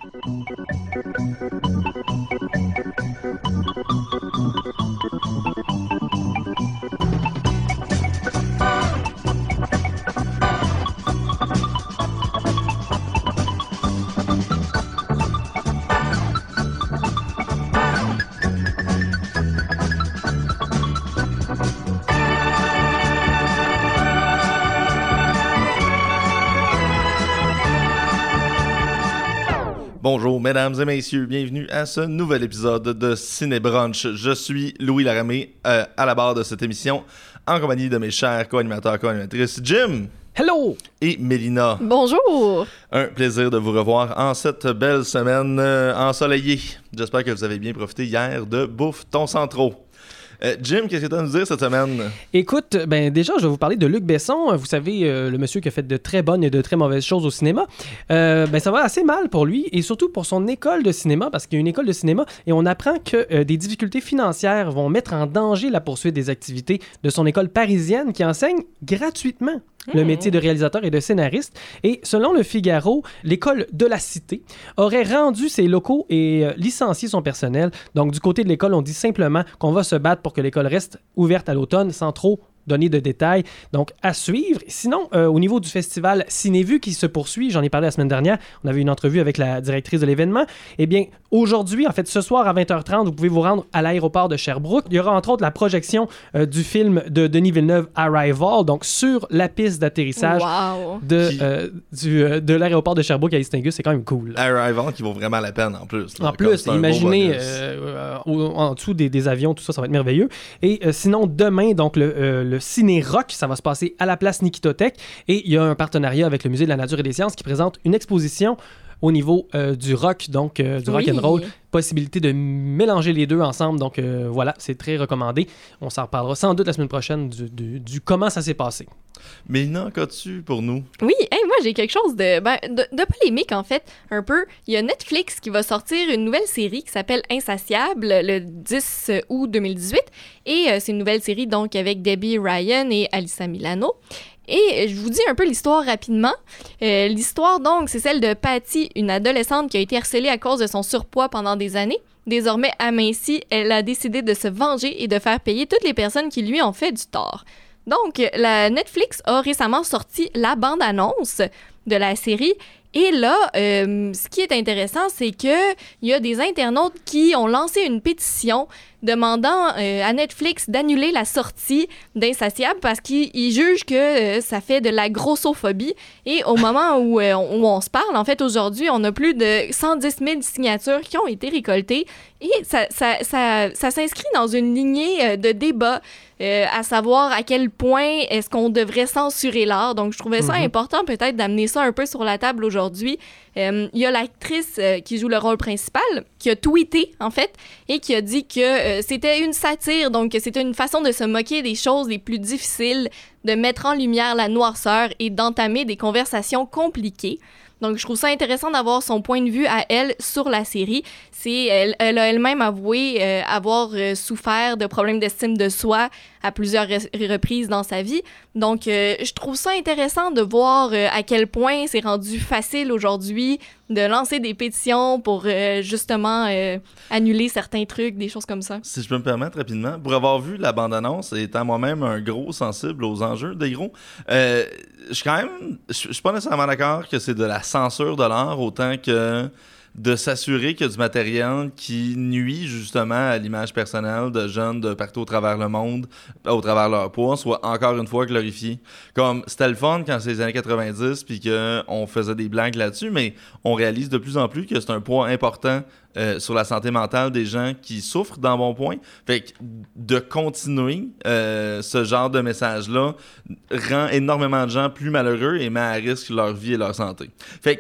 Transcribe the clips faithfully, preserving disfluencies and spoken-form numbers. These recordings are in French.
Bonjour mesdames et messieurs, bienvenue à ce nouvel épisode de Ciné-Brunch. Je suis Louis Laramé euh, à la barre de cette émission en compagnie de mes chers co-animateurs, co-animatrices Jim. Hello! Et Mélina. Bonjour! Un plaisir de vous revoir en cette belle semaine euh, ensoleillée. J'espère que vous avez bien profité hier de Bouffe ton Centro. Euh, Jim, qu'est-ce que tu as à nous dire cette semaine? Écoute, ben déjà, je vais vous parler de Luc Besson. Vous savez, euh, le monsieur qui a fait de très bonnes et de très mauvaises choses au cinéma. Euh, ben ça va assez mal pour lui et surtout pour son école de cinéma, parce qu'il y a une école de cinéma et on apprend que euh, des difficultés financières vont mettre en danger la poursuite des activités de son école parisienne qui enseigne gratuitement le métier de réalisateur et de scénariste. Et selon le Figaro, l'école de la Cité aurait rendu ses locaux et euh, licencié son personnel. Donc, du côté de l'école, on dit simplement qu'on va se battre pour que l'école reste ouverte à l'automne sans trop donner de détails. Donc, à suivre. Sinon, euh, au niveau du festival Ciné-Vue qui se poursuit, j'en ai parlé la semaine dernière, on avait une entrevue avec la directrice de l'événement. Eh bien, aujourd'hui, en fait, ce soir à vingt heures trente, vous pouvez vous rendre à l'aéroport de Sherbrooke. Il y aura entre autres la projection euh, du film de Denis Villeneuve, Arrival, donc sur la piste d'atterrissage wow. de, Qui... euh, du, euh, de l'aéroport de Sherbrooke à Istingus. C'est quand même cool. Arrival qui vaut vraiment la peine en plus. Là, en plus, imaginez euh, euh, en dessous des, des avions, tout ça, ça va être merveilleux. Et euh, sinon, demain, donc le, euh, le Ciné-Rock, ça va se passer à la place Nikitothèque. Et il y a un partenariat avec le Musée de la Nature et des Sciences qui présente une exposition au niveau euh, du rock, donc euh, du oui. rock and roll. Possibilité de mélanger les deux ensemble. Donc euh, voilà, c'est très recommandé. On s'en reparlera sans doute la semaine prochaine du, du, du comment ça s'est passé. Mélina, qu'as-tu pour nous? Oui, hey, moi j'ai quelque chose de, ben, de, de polémique en fait, un peu. Il y a Netflix qui va sortir une nouvelle série qui s'appelle Insatiable le dix août deux mille dix-huit. Et euh, c'est une nouvelle série donc avec Debbie Ryan et Alyssa Milano. Et je vous dis un peu l'histoire rapidement. Euh, l'histoire, donc, c'est celle de Patty, une adolescente qui a été harcelée à cause de son surpoids pendant des années. Désormais amincie, elle a décidé de se venger et de faire payer toutes les personnes qui lui ont fait du tort. Donc, la Netflix a récemment sorti la bande-annonce de la série. Et là, euh, ce qui est intéressant, c'est qu'il y a des internautes qui ont lancé une pétition demandant euh, à Netflix d'annuler la sortie d'Insatiable parce qu'ils jugent que euh, ça fait de la grossophobie. Et au moment où, euh, on, où on se parle, en fait, aujourd'hui, on a plus de cent dix mille signatures qui ont été récoltées. Et ça, ça, ça, ça s'inscrit dans une lignée euh, de débat, euh, à savoir à quel point est-ce qu'on devrait censurer l'art. Donc, je trouvais ça mm-hmm. important peut-être d'amener ça un peu sur la table aujourd'hui. Euh, il y a l'actrice euh, qui joue le rôle principal qui a tweeté, en fait, et qui a dit que euh, c'était une satire, donc que c'était une façon de se moquer des choses les plus difficiles, de mettre en lumière la noirceur et d'entamer des conversations compliquées. Donc, je trouve ça intéressant d'avoir son point de vue à elle sur la série. C'est, elle, elle a elle-même avoué euh, avoir euh, souffert de problèmes d'estime de soi à plusieurs re- reprises dans sa vie. Donc, euh, je trouve ça intéressant de voir euh, à quel point c'est rendu facile aujourd'hui de lancer des pétitions pour euh, justement euh, annuler certains trucs, des choses comme ça. Si je peux me permettre rapidement, pour avoir vu la bande-annonce et étant moi-même un gros sensible aux enjeux des gros, euh, je suis quand même, je suis pas nécessairement d'accord que c'est de la censure de l'art autant que de s'assurer qu'il y a du matériel qui nuit justement à l'image personnelle de jeunes de partout au travers le monde, au travers leur poids, soit encore une fois glorifié. Comme c'était le fun quand c'est les années quatre-vingt-dix puis qu'on faisait des blagues là-dessus, mais on réalise de plus en plus que c'est un poids important euh, sur la santé mentale des gens qui souffrent d'embonpoint. Fait que de continuer euh, ce genre de message-là rend énormément de gens plus malheureux et met à risque leur vie et leur santé. Fait que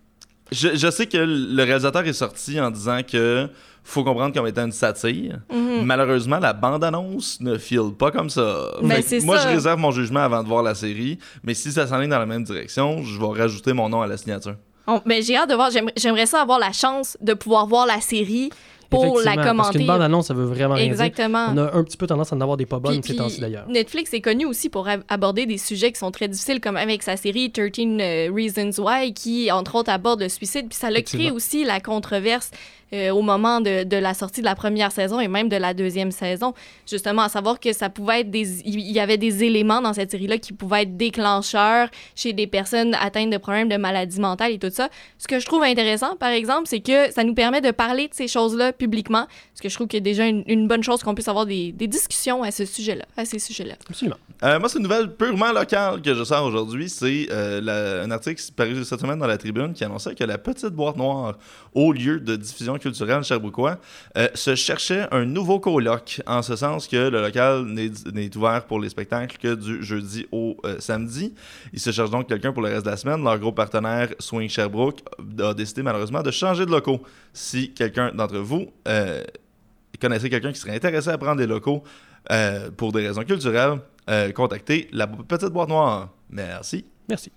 Je, je sais que le réalisateur est sorti en disant que faut comprendre comme étant une satire. Mm-hmm. Malheureusement, la bande-annonce ne file pas comme ça. Ben, c'est moi, ça. je réserve mon jugement avant de voir la série, mais si ça s'enligne dans la même direction, je vais rajouter mon nom à la signature. Oh, ben, j'ai hâte de voir. J'aimerais, j'aimerais ça avoir la chance de pouvoir voir la série pour la commenter. Parce qu'une bande-annonce, ça veut vraiment rien Exactement. dire. On a un petit peu tendance à en avoir des pas bonnes Puis, ces temps-ci, puis d'ailleurs. Netflix est connu aussi pour ab- aborder des sujets qui sont très difficiles, comme avec sa série treize euh, Reasons Why, qui, entre autres, aborde le suicide. Puis ça a créé aussi la controverse euh, au moment de, de la sortie de la première saison et même de la deuxième saison. Justement, à savoir que ça pouvait être des... Il y avait des éléments dans cette série-là qui pouvaient être déclencheurs chez des personnes atteintes de problèmes de maladie mentale et tout ça. Ce que je trouve intéressant, par exemple, c'est que ça nous permet de parler de ces choses-là publiquement, parce que je trouve qu'il y a déjà une, une bonne chose qu'on puisse avoir des, des discussions à ce sujet-là, à ces sujets-là. Absolument. Euh, moi, c'est une nouvelle purement locale que je sors aujourd'hui. C'est euh, la, un article paru cette semaine dans la Tribune qui annonçait que la Petite Boîte Noire, au lieu de diffusion culturelle sherbrookois, euh, se cherchait un nouveau coloc, en ce sens que le local n'est, n'est ouvert pour les spectacles que du jeudi au euh, samedi. Ils se cherchent donc quelqu'un pour le reste de la semaine. Leur gros partenaire, Swing Sherbrooke, a décidé malheureusement de changer de locaux. Si quelqu'un d'entre vous euh, connaissait quelqu'un qui serait intéressé à prendre des locaux euh, pour des raisons culturelles, Euh, contactez la Petite Boîte Noire. Merci. Merci.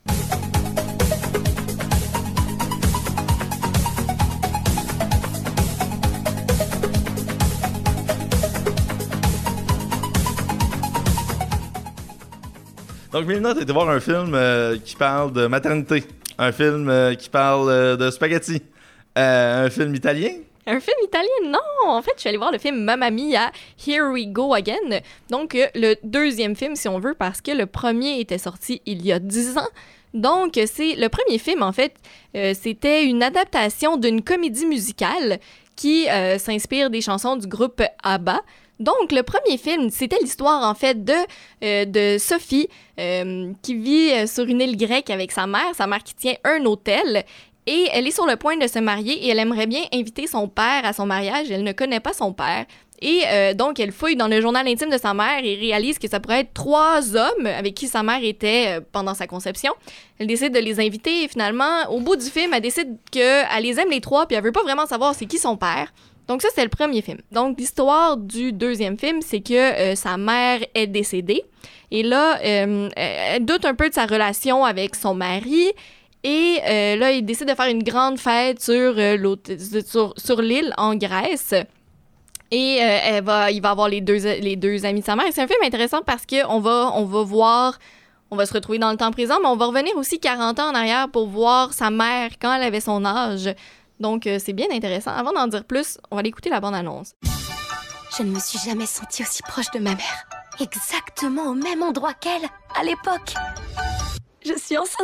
Donc, Mélina, t'as été voir un film euh, qui parle de maternité. Un film euh, qui parle euh, de spaghetti. Euh, un film italien. Un film italien? Non! En fait, je suis allée voir le film Mamma Mia, Here We Go Again. Donc, euh, le deuxième film, si on veut, parce que le premier était sorti il y a dix ans. Donc, c'est le premier film, en fait, euh, c'était une adaptation d'une comédie musicale qui euh, s'inspire des chansons du groupe ABBA. Donc, le premier film, c'était l'histoire, en fait, de, euh, de Sophie, euh, qui vit sur une île grecque avec sa mère, sa mère qui tient un hôtel. Et elle est sur le point de se marier et elle aimerait bien inviter son père à son mariage. Elle ne connaît pas son père. Et euh, donc, elle fouille dans le journal intime de sa mère et réalise que ça pourrait être trois hommes avec qui sa mère était euh, pendant sa conception. Elle décide de les inviter et finalement, au bout du film, elle décide qu'elle les aime les trois puis elle veut pas vraiment savoir c'est qui son père. Donc ça, c'est le premier film. Donc, l'histoire du deuxième film, c'est que euh, sa mère est décédée. Et là, euh, elle doute un peu de sa relation avec son mari. Et euh, là, il décide de faire une grande fête sur, euh, sur, sur l'île en Grèce. Et euh, elle va, il va avoir les deux, les deux amis de sa mère. Et c'est un film intéressant parce qu'on va, on va voir, on va se retrouver dans le temps présent, mais on va revenir aussi quarante ans en arrière pour voir sa mère quand elle avait son âge. Donc, euh, c'est bien intéressant. Avant d'en dire plus, on va aller écouter la bande-annonce. Je ne me suis jamais sentie aussi proche de ma mère. Exactement au même endroit qu'elle, à l'époque. Je suis enceinte.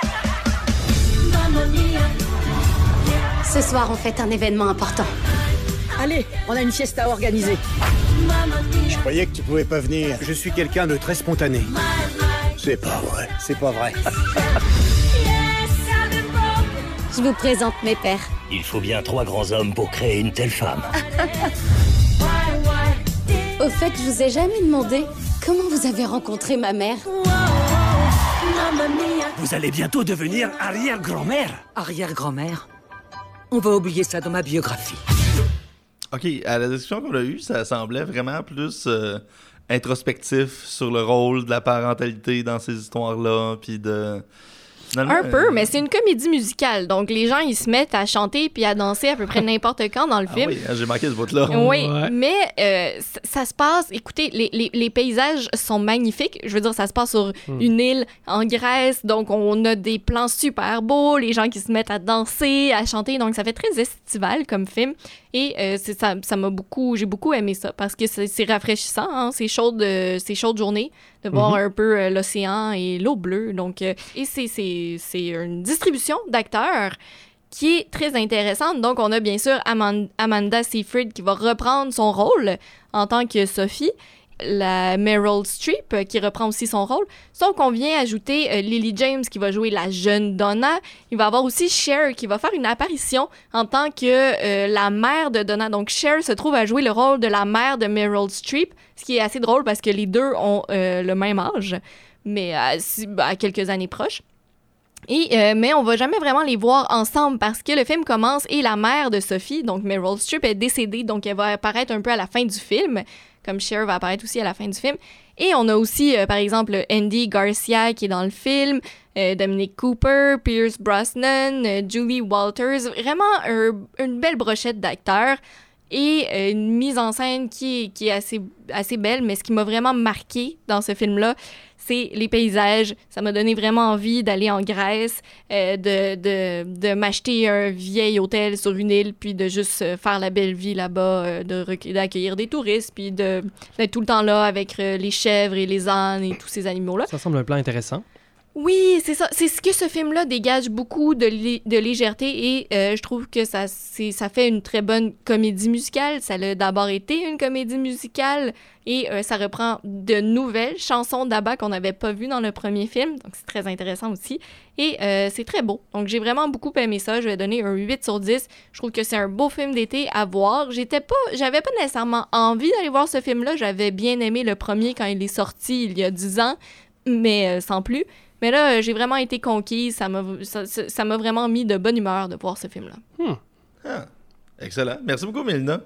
Ce soir, on fête un événement important. Allez, on a une fiesta à organiser. Je croyais que tu pouvais pas venir. Je suis quelqu'un de très spontané. C'est pas vrai. C'est pas vrai. Je vous présente mes pères. Il faut bien trois grands hommes pour créer une telle femme. Au fait, je vous ai jamais demandé comment vous avez rencontré ma mère. Vous allez bientôt devenir arrière-grand-mère. Arrière-grand-mère? On va oublier ça dans ma biographie. OK, à la discussion qu'on a eue, ça semblait vraiment plus euh, introspectif sur le rôle de la parentalité dans ces histoires-là, puis de... Finalement, Un peu, euh... mais c'est une comédie musicale. Donc, les gens, ils se mettent à chanter puis à danser à peu près n'importe quand dans le ah film. oui, j'ai manqué ce bout-là. Oui, Ouais. mais euh, ça, ça se passe... Écoutez, les, les, les paysages sont magnifiques. Je veux dire, ça se passe sur Mm. une île en Grèce. Donc, on a des plans super beaux, les gens qui se mettent à danser, à chanter. Donc, ça fait très estival comme film. Et euh, c'est, ça, ça m'a beaucoup... J'ai beaucoup aimé ça parce que c'est, c'est rafraîchissant. Hein? C'est chaude, euh, c'est chaude journée de voir Mhm. un peu euh, l'océan et l'eau bleue. Donc, euh, et c'est, c'est, c'est une distribution d'acteurs qui est très intéressante. Donc, on a bien sûr Amand- Amanda Seyfried qui va reprendre son rôle en tant que Sophie, la Meryl Streep euh, qui reprend aussi son rôle. Donc, on vient ajouter euh, Lily James qui va jouer la jeune Donna. Il va y avoir aussi Cher qui va faire une apparition en tant que euh, la mère de Donna. Donc, Cher se trouve à jouer le rôle de la mère de Meryl Streep, ce qui est assez drôle parce que les deux ont euh, le même âge, mais à, à quelques années proches. Et, euh, mais on va jamais vraiment les voir ensemble parce que le film commence et la mère de Sophie, donc Meryl Streep, est décédée, donc elle va apparaître un peu à la fin du film, comme Cher va apparaître aussi à la fin du film. Et on a aussi, euh, par exemple, Andy Garcia qui est dans le film, euh, Dominic Cooper, Pierce Brosnan, euh, Julie Walters, vraiment un, une belle brochette d'acteurs. et euh, une mise en scène qui est, qui est assez, assez belle. Mais ce qui m'a vraiment marqué dans ce film-là, c'est les paysages. Ça m'a donné vraiment envie d'aller en Grèce, euh, de, de, de m'acheter un vieil hôtel sur une île, puis de juste euh, faire la belle vie là-bas, euh, de rec- d'accueillir des touristes, puis de, d'être tout le temps là avec euh, les chèvres et les ânes et tous ces animaux-là. Ça semble un plan intéressant. Oui, c'est ça. C'est ce que ce film-là dégage beaucoup de, lé- de légèreté et euh, je trouve que ça, c'est, ça fait une très bonne comédie musicale. Ça a d'abord été une comédie musicale et euh, ça reprend de nouvelles chansons d'Abba qu'on n'avait pas vues dans le premier film. Donc, c'est très intéressant aussi. Et euh, c'est très beau. Donc, j'ai vraiment beaucoup aimé ça. Je vais donner un huit sur dix. Je trouve que c'est un beau film d'été à voir. J'étais pas, j'avais pas nécessairement envie d'aller voir ce film-là. J'avais bien aimé le premier quand il est sorti il y a dix ans, mais euh, sans plus. Mais là, j'ai vraiment été conquise. Ça m'a, ça, ça m'a vraiment mis de bonne humeur de voir ce film-là. Hmm. Ah, excellent. Merci beaucoup, Mélina.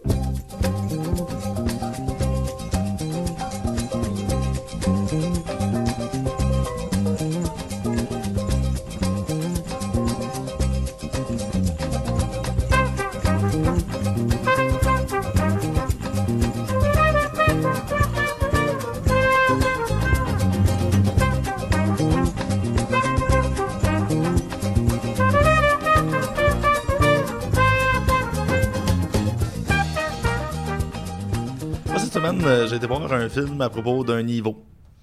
Euh, j'ai été voir un film à propos d'un niveau.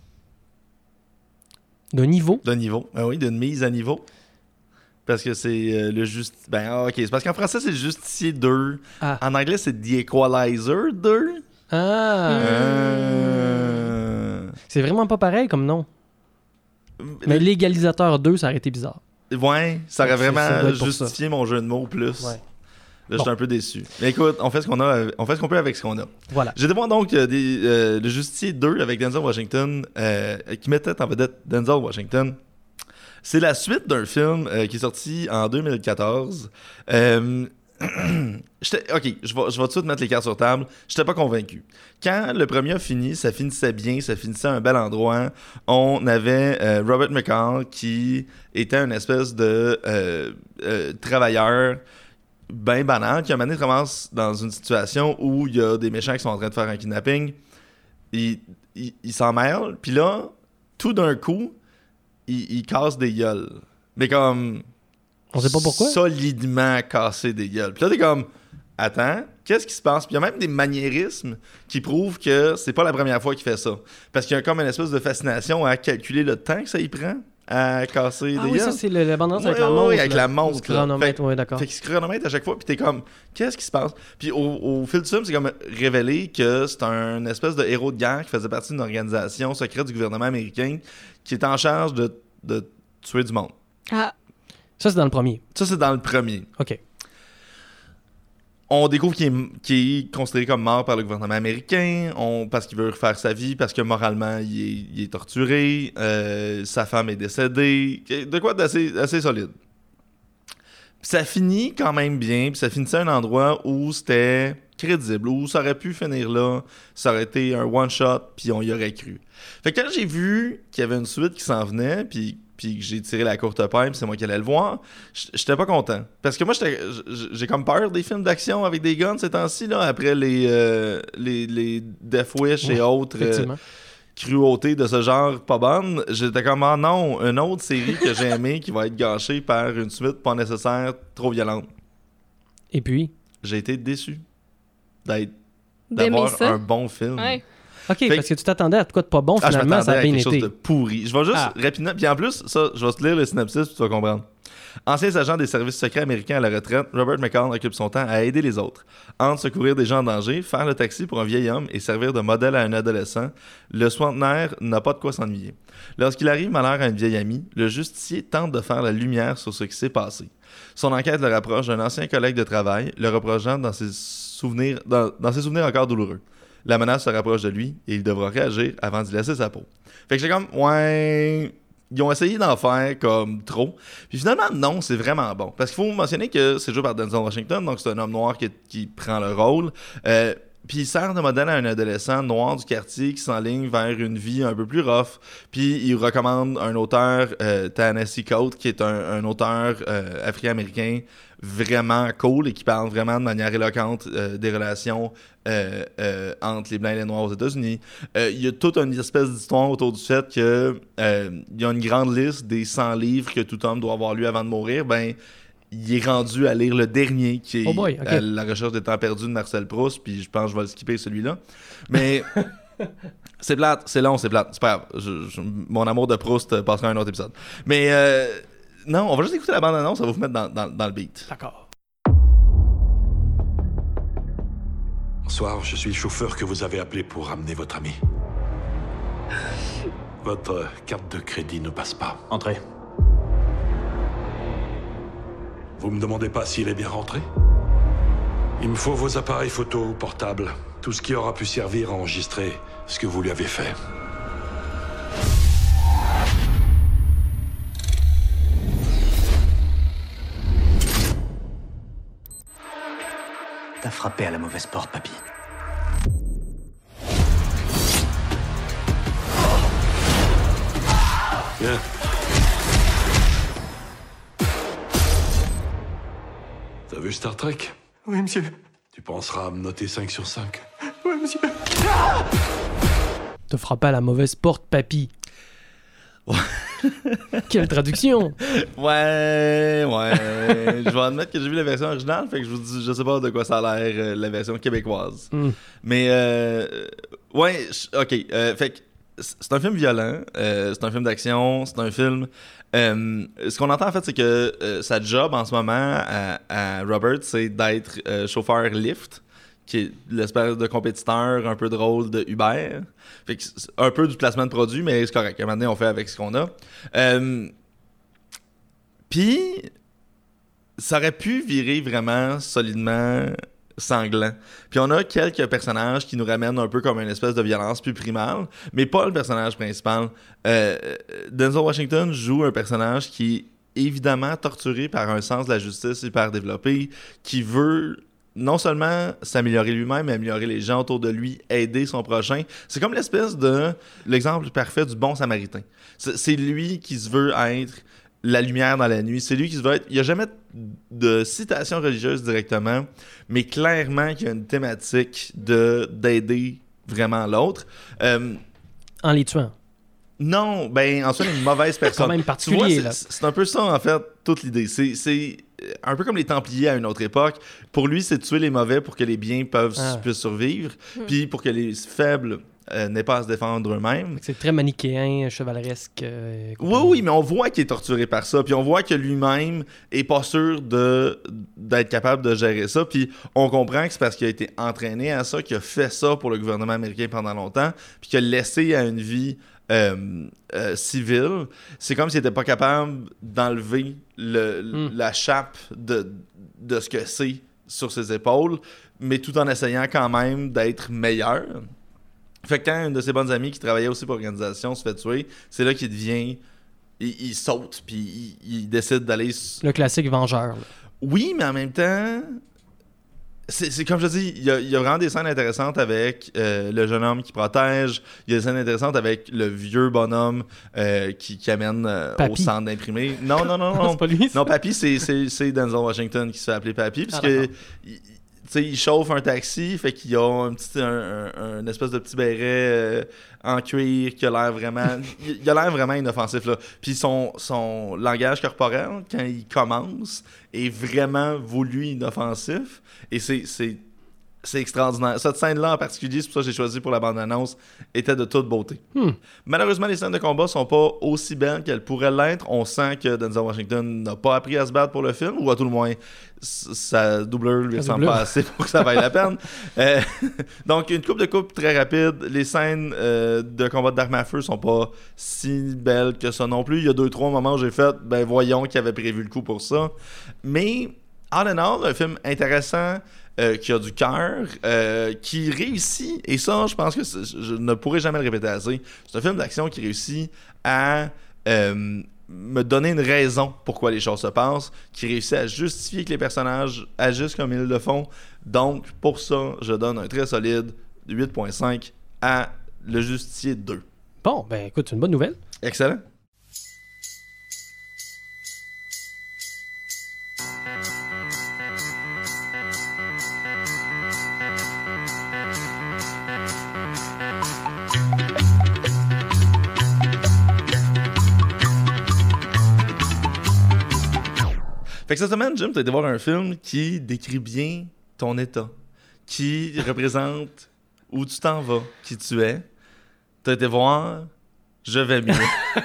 D'un niveau? D'un niveau, ah oui, d'une mise à niveau. Parce que c'est euh, le juste... Ben, ah, ok, c'est parce qu'en français, c'est le Justicier deux. Ah. En anglais, c'est The Equalizer deux. Ah! Euh... C'est vraiment pas pareil comme nom. Mais l'égalisateur deux, ça aurait été bizarre. Ouais, ça aurait C'est- ça doit vraiment être pour justifié mon jeu de mots plus. Ouais. Là, Bon. j'étais un peu déçu. Mais écoute, on fait ce qu'on a, on fait ce qu'on peut avec ce qu'on a. Voilà. J'ai été voir donc euh, des, euh, le Justicier deux avec Denzel Washington, euh, qui mettait en vedette Denzel Washington. C'est la suite d'un film euh, qui est sorti en deux mille quatorze. Euh, j'étais- ok, je vais, je vais tout de suite mettre les cartes sur table. J'étais pas convaincu. Quand le premier a fini, ça finissait bien, ça finissait à un bel endroit. On avait euh, Robert McCall qui était une espèce de euh, euh, travailleur ben banal, qui a mené commence dans une situation où il y a des méchants qui sont en train de faire un kidnapping. Il, il, il s'en mêle, puis là, tout d'un coup, il, il casse des gueules. Mais comme... On sait pas pourquoi. Solidement casser des gueules. Puis là, t'es comme... Attends, qu'est-ce qui se passe? Puis il y a même des maniérismes qui prouvent que c'est pas la première fois qu'il fait ça. Parce qu'il y a comme une espèce de fascination à calculer le temps que ça y prend à casser Ah des oui, gueules. ça, c'est le- l'abondance Ouais, avec la ouais, montre. ouais, avec là. la montre, Le là. chronomètre, Fait- ouais, d'accord. Fait qu'il se chronomètre à chaque fois, puis t'es comme, qu'est-ce qui se passe? Puis au, au fil du film, c'est comme révélé que c'est un espèce de héros de guerre qui faisait partie d'une organisation secrète du gouvernement américain qui est en charge de, de tuer du monde. Ah, Ça, c'est dans le premier. Ça, c'est dans le premier. OK. On découvre qu'il est, qu'il est considéré comme mort par le gouvernement américain, on, parce qu'il veut refaire sa vie, parce que moralement, il est, il est torturé, euh, sa femme est décédée, de quoi d'assez assez solide. Puis ça finit quand même bien, puis ça finissait à un endroit où c'était crédible, où ça aurait pu finir là, ça aurait été un one-shot, puis on y aurait cru. Fait que quand j'ai vu qu'il y avait une suite qui s'en venait, puis puis que j'ai tiré la courte paille, puis c'est moi qui allais le voir, j- j'étais pas content. Parce que moi, j'étais- j- j'ai comme peur des films d'action avec des guns ces temps-ci, là, après les, euh, les, les Death Wish et Ouais, autres euh, Effectivement. cruautés de ce genre pas bonnes. J'étais comme, ah non, une autre série que j'ai aimée qui va être gâchée par une suite pas nécessaire, trop violente. Et puis? J'ai été déçu d'être, d'aimer d'avoir ça. un bon film. Ouais. OK, Fait parce que tu t'attendais à quoi de pas bon, Ah, je finalement, ça m'attendais a à bien quelque été. chose de pourri. Je vais juste Ah. rapidement... Puis en plus, ça, je vais te lire le synopsis, puis tu vas comprendre. Ancien agent des services secrets américains à la retraite, Robert McCall occupe son temps à aider les autres. Entre secourir des gens en danger, faire le taxi pour un vieil homme et servir de modèle à un adolescent, le soixantenaire n'a pas de quoi s'ennuyer. Lorsqu'il arrive malheur à une vieille amie, le justicier tente de faire la lumière sur ce qui s'est passé. Son enquête le rapproche d'un ancien collègue de travail, le reprochant dans ses souvenirs, dans, dans ses souvenirs encore douloureux. La menace se rapproche de lui et il devra réagir avant d'y laisser sa peau. Fait que j'ai comme, ouais... Ils ont essayé d'en faire comme trop. Puis finalement, non, c'est vraiment bon. Parce qu'il faut mentionner que c'est joué par Denzel Washington, donc c'est un homme noir qui, qui prend le rôle. Euh, puis il sert de modèle à un adolescent noir du quartier qui s'enligne vers une vie un peu plus rough. Puis il recommande un auteur, euh, Ta-Nehisi Coates, qui est un, un auteur euh, africain-américain vraiment cool et qui parle vraiment de manière éloquente euh, des relations euh, euh, entre les Blancs et les Noirs aux États-Unis. Euh, il y a toute une espèce d'histoire autour du fait que euh, il y a une grande liste des cent livres que tout homme doit avoir lu avant de mourir. Ben, il est rendu à lire le dernier, qui est oh boy, okay. euh, La recherche des temps perdus de Marcel Proust, puis je pense que je vais le skipper celui-là. Mais c'est plate, c'est long, c'est plate. C'est pas grave. Je, je, mon amour de Proust passera à un autre épisode. Mais euh, non, on va juste écouter la bande-annonce, ça va vous mettre dans, dans, dans le beat. D'accord. Bonsoir, je suis le chauffeur que vous avez appelé pour ramener votre ami. Votre carte de crédit ne passe pas. Entrez. Vous me demandez pas s'il est bien rentré? Il me faut vos appareils photo portables. Tout ce qui aura pu servir à enregistrer ce que vous lui avez fait. T'as frappé à la mauvaise porte, papy. Bien. T'as vu Star Trek? Oui, monsieur. Tu penseras à me noter cinq sur cinq? Oui, monsieur. Te frappe à la mauvaise porte, papy. Quelle traduction! Ouais, ouais. Je vais admettre que j'ai vu la version originale, fait que je vous dis, je sais pas de quoi ça a l'air, euh, la version québécoise. Mm. Mais, euh, ouais, ok. Euh, fait que c'est un film violent, euh, c'est un film d'action, c'est un film. Euh, ce qu'on entend en fait, c'est que euh, sa job en ce moment à, à Robert, c'est d'être euh, chauffeur Lyft, qui est l'espèce de compétiteur un peu drôle de Uber. Fait que c'est un peu du placement de produit, mais c'est correct. À un moment donné, on fait avec ce qu'on a. Euh, Puis, ça aurait pu virer vraiment solidement sanglant. Puis on a quelques personnages qui nous ramènent un peu comme une espèce de violence plus primale, mais pas le personnage principal. Euh, Denzel Washington joue un personnage qui est évidemment torturé par un sens de la justice hyper développé, qui veut non seulement s'améliorer lui-même, mais améliorer les gens autour de lui, aider son prochain. C'est comme l'espèce de... l'exemple parfait du bon samaritain. C'est, c'est lui qui se veut être la lumière dans la nuit. C'est lui qui se veut être... Il n'y a jamais de citation religieuse directement, mais clairement qu'il y a une thématique de, d'aider vraiment l'autre. Euh, en les tuant. Non, ben en soi, une mauvaise personne. C'est quand même particulier, tu vois, là. C'est, c'est un peu ça, en fait, toute l'idée. C'est, c'est un peu comme les Templiers à une autre époque. Pour lui, c'est de tuer les mauvais pour que les biens peuvent, ah. puissent survivre, mm. puis pour que les faibles euh, n'aient pas à se défendre eux-mêmes. C'est très manichéen, chevaleresque. Euh, oui, oui, mais on voit qu'il est torturé par ça, puis on voit que lui-même est pas sûr de, d'être capable de gérer ça, puis on comprend que c'est parce qu'il a été entraîné à ça, qu'il a fait ça pour le gouvernement américain pendant longtemps, puis qu'il a laissé à une vie... Euh, euh, civil, c'est comme s'il n'était pas capable d'enlever le, mm. la chape de, de ce que c'est sur ses épaules, mais tout en essayant quand même d'être meilleur. Fait que quand une de ses bonnes amies qui travaillait aussi pour l'organisation se fait tuer, c'est là qu'il devient... Il, il saute, puis il, il décide d'aller... Le classique vengeur. Là. Oui, mais en même temps... C'est, c'est comme je dis, il y, a, il y a vraiment des scènes intéressantes avec euh, le jeune homme qui protège. Il y a des scènes intéressantes avec le vieux bonhomme euh, qui, qui amène euh, au centre d'imprimé. Non, non, non, non. C'est pas lui, ça? Non, Papy, c'est, c'est, c'est Denzel Washington qui se fait appeler Papy, parce ah, que il, il chauffe un taxi, fait qu'il a un petit, un, un, un espèce de petit béret euh, en cuir qui a l'air vraiment... il, il a l'air vraiment inoffensif, là. Puis son, son langage corporel, quand il commence, est vraiment voulu inoffensif. Et c'est, c'est, c'est extraordinaire. Cette scène-là en particulier, c'est pour ça que j'ai choisi pour la bande-annonce, était de toute beauté. Hmm. Malheureusement, les scènes de combat sont pas aussi belles qu'elles pourraient l'être. On sent que Denzel Washington n'a pas appris à se battre pour le film, ou à tout le moins, sa doubleur lui ressemble pas assez pour que ça vaille la peine. Euh, donc, une coupe de coupe très rapide. Les scènes euh, de combat d'armes à feu sont pas si belles que ça non plus. Il y a deux, trois moments où j'ai fait, ben voyons qu'il avait prévu le coup pour ça. Mais... all in all, un film intéressant, euh, qui a du cœur, euh, qui réussit, et ça, je pense que je ne pourrai jamais le répéter assez, c'est un film d'action qui réussit à euh, me donner une raison pourquoi les choses se passent, qui réussit à justifier que les personnages agissent comme ils le font. Donc, pour ça, je donne un très solide huit virgule cinq à Le Justicier deux. Bon, ben écoute, c'est une bonne nouvelle. Excellent. Fait que cette semaine, Jim, t'as été voir un film qui décrit bien ton état, qui représente où tu t'en vas, qui tu es. T'as été voir Je vais mieux.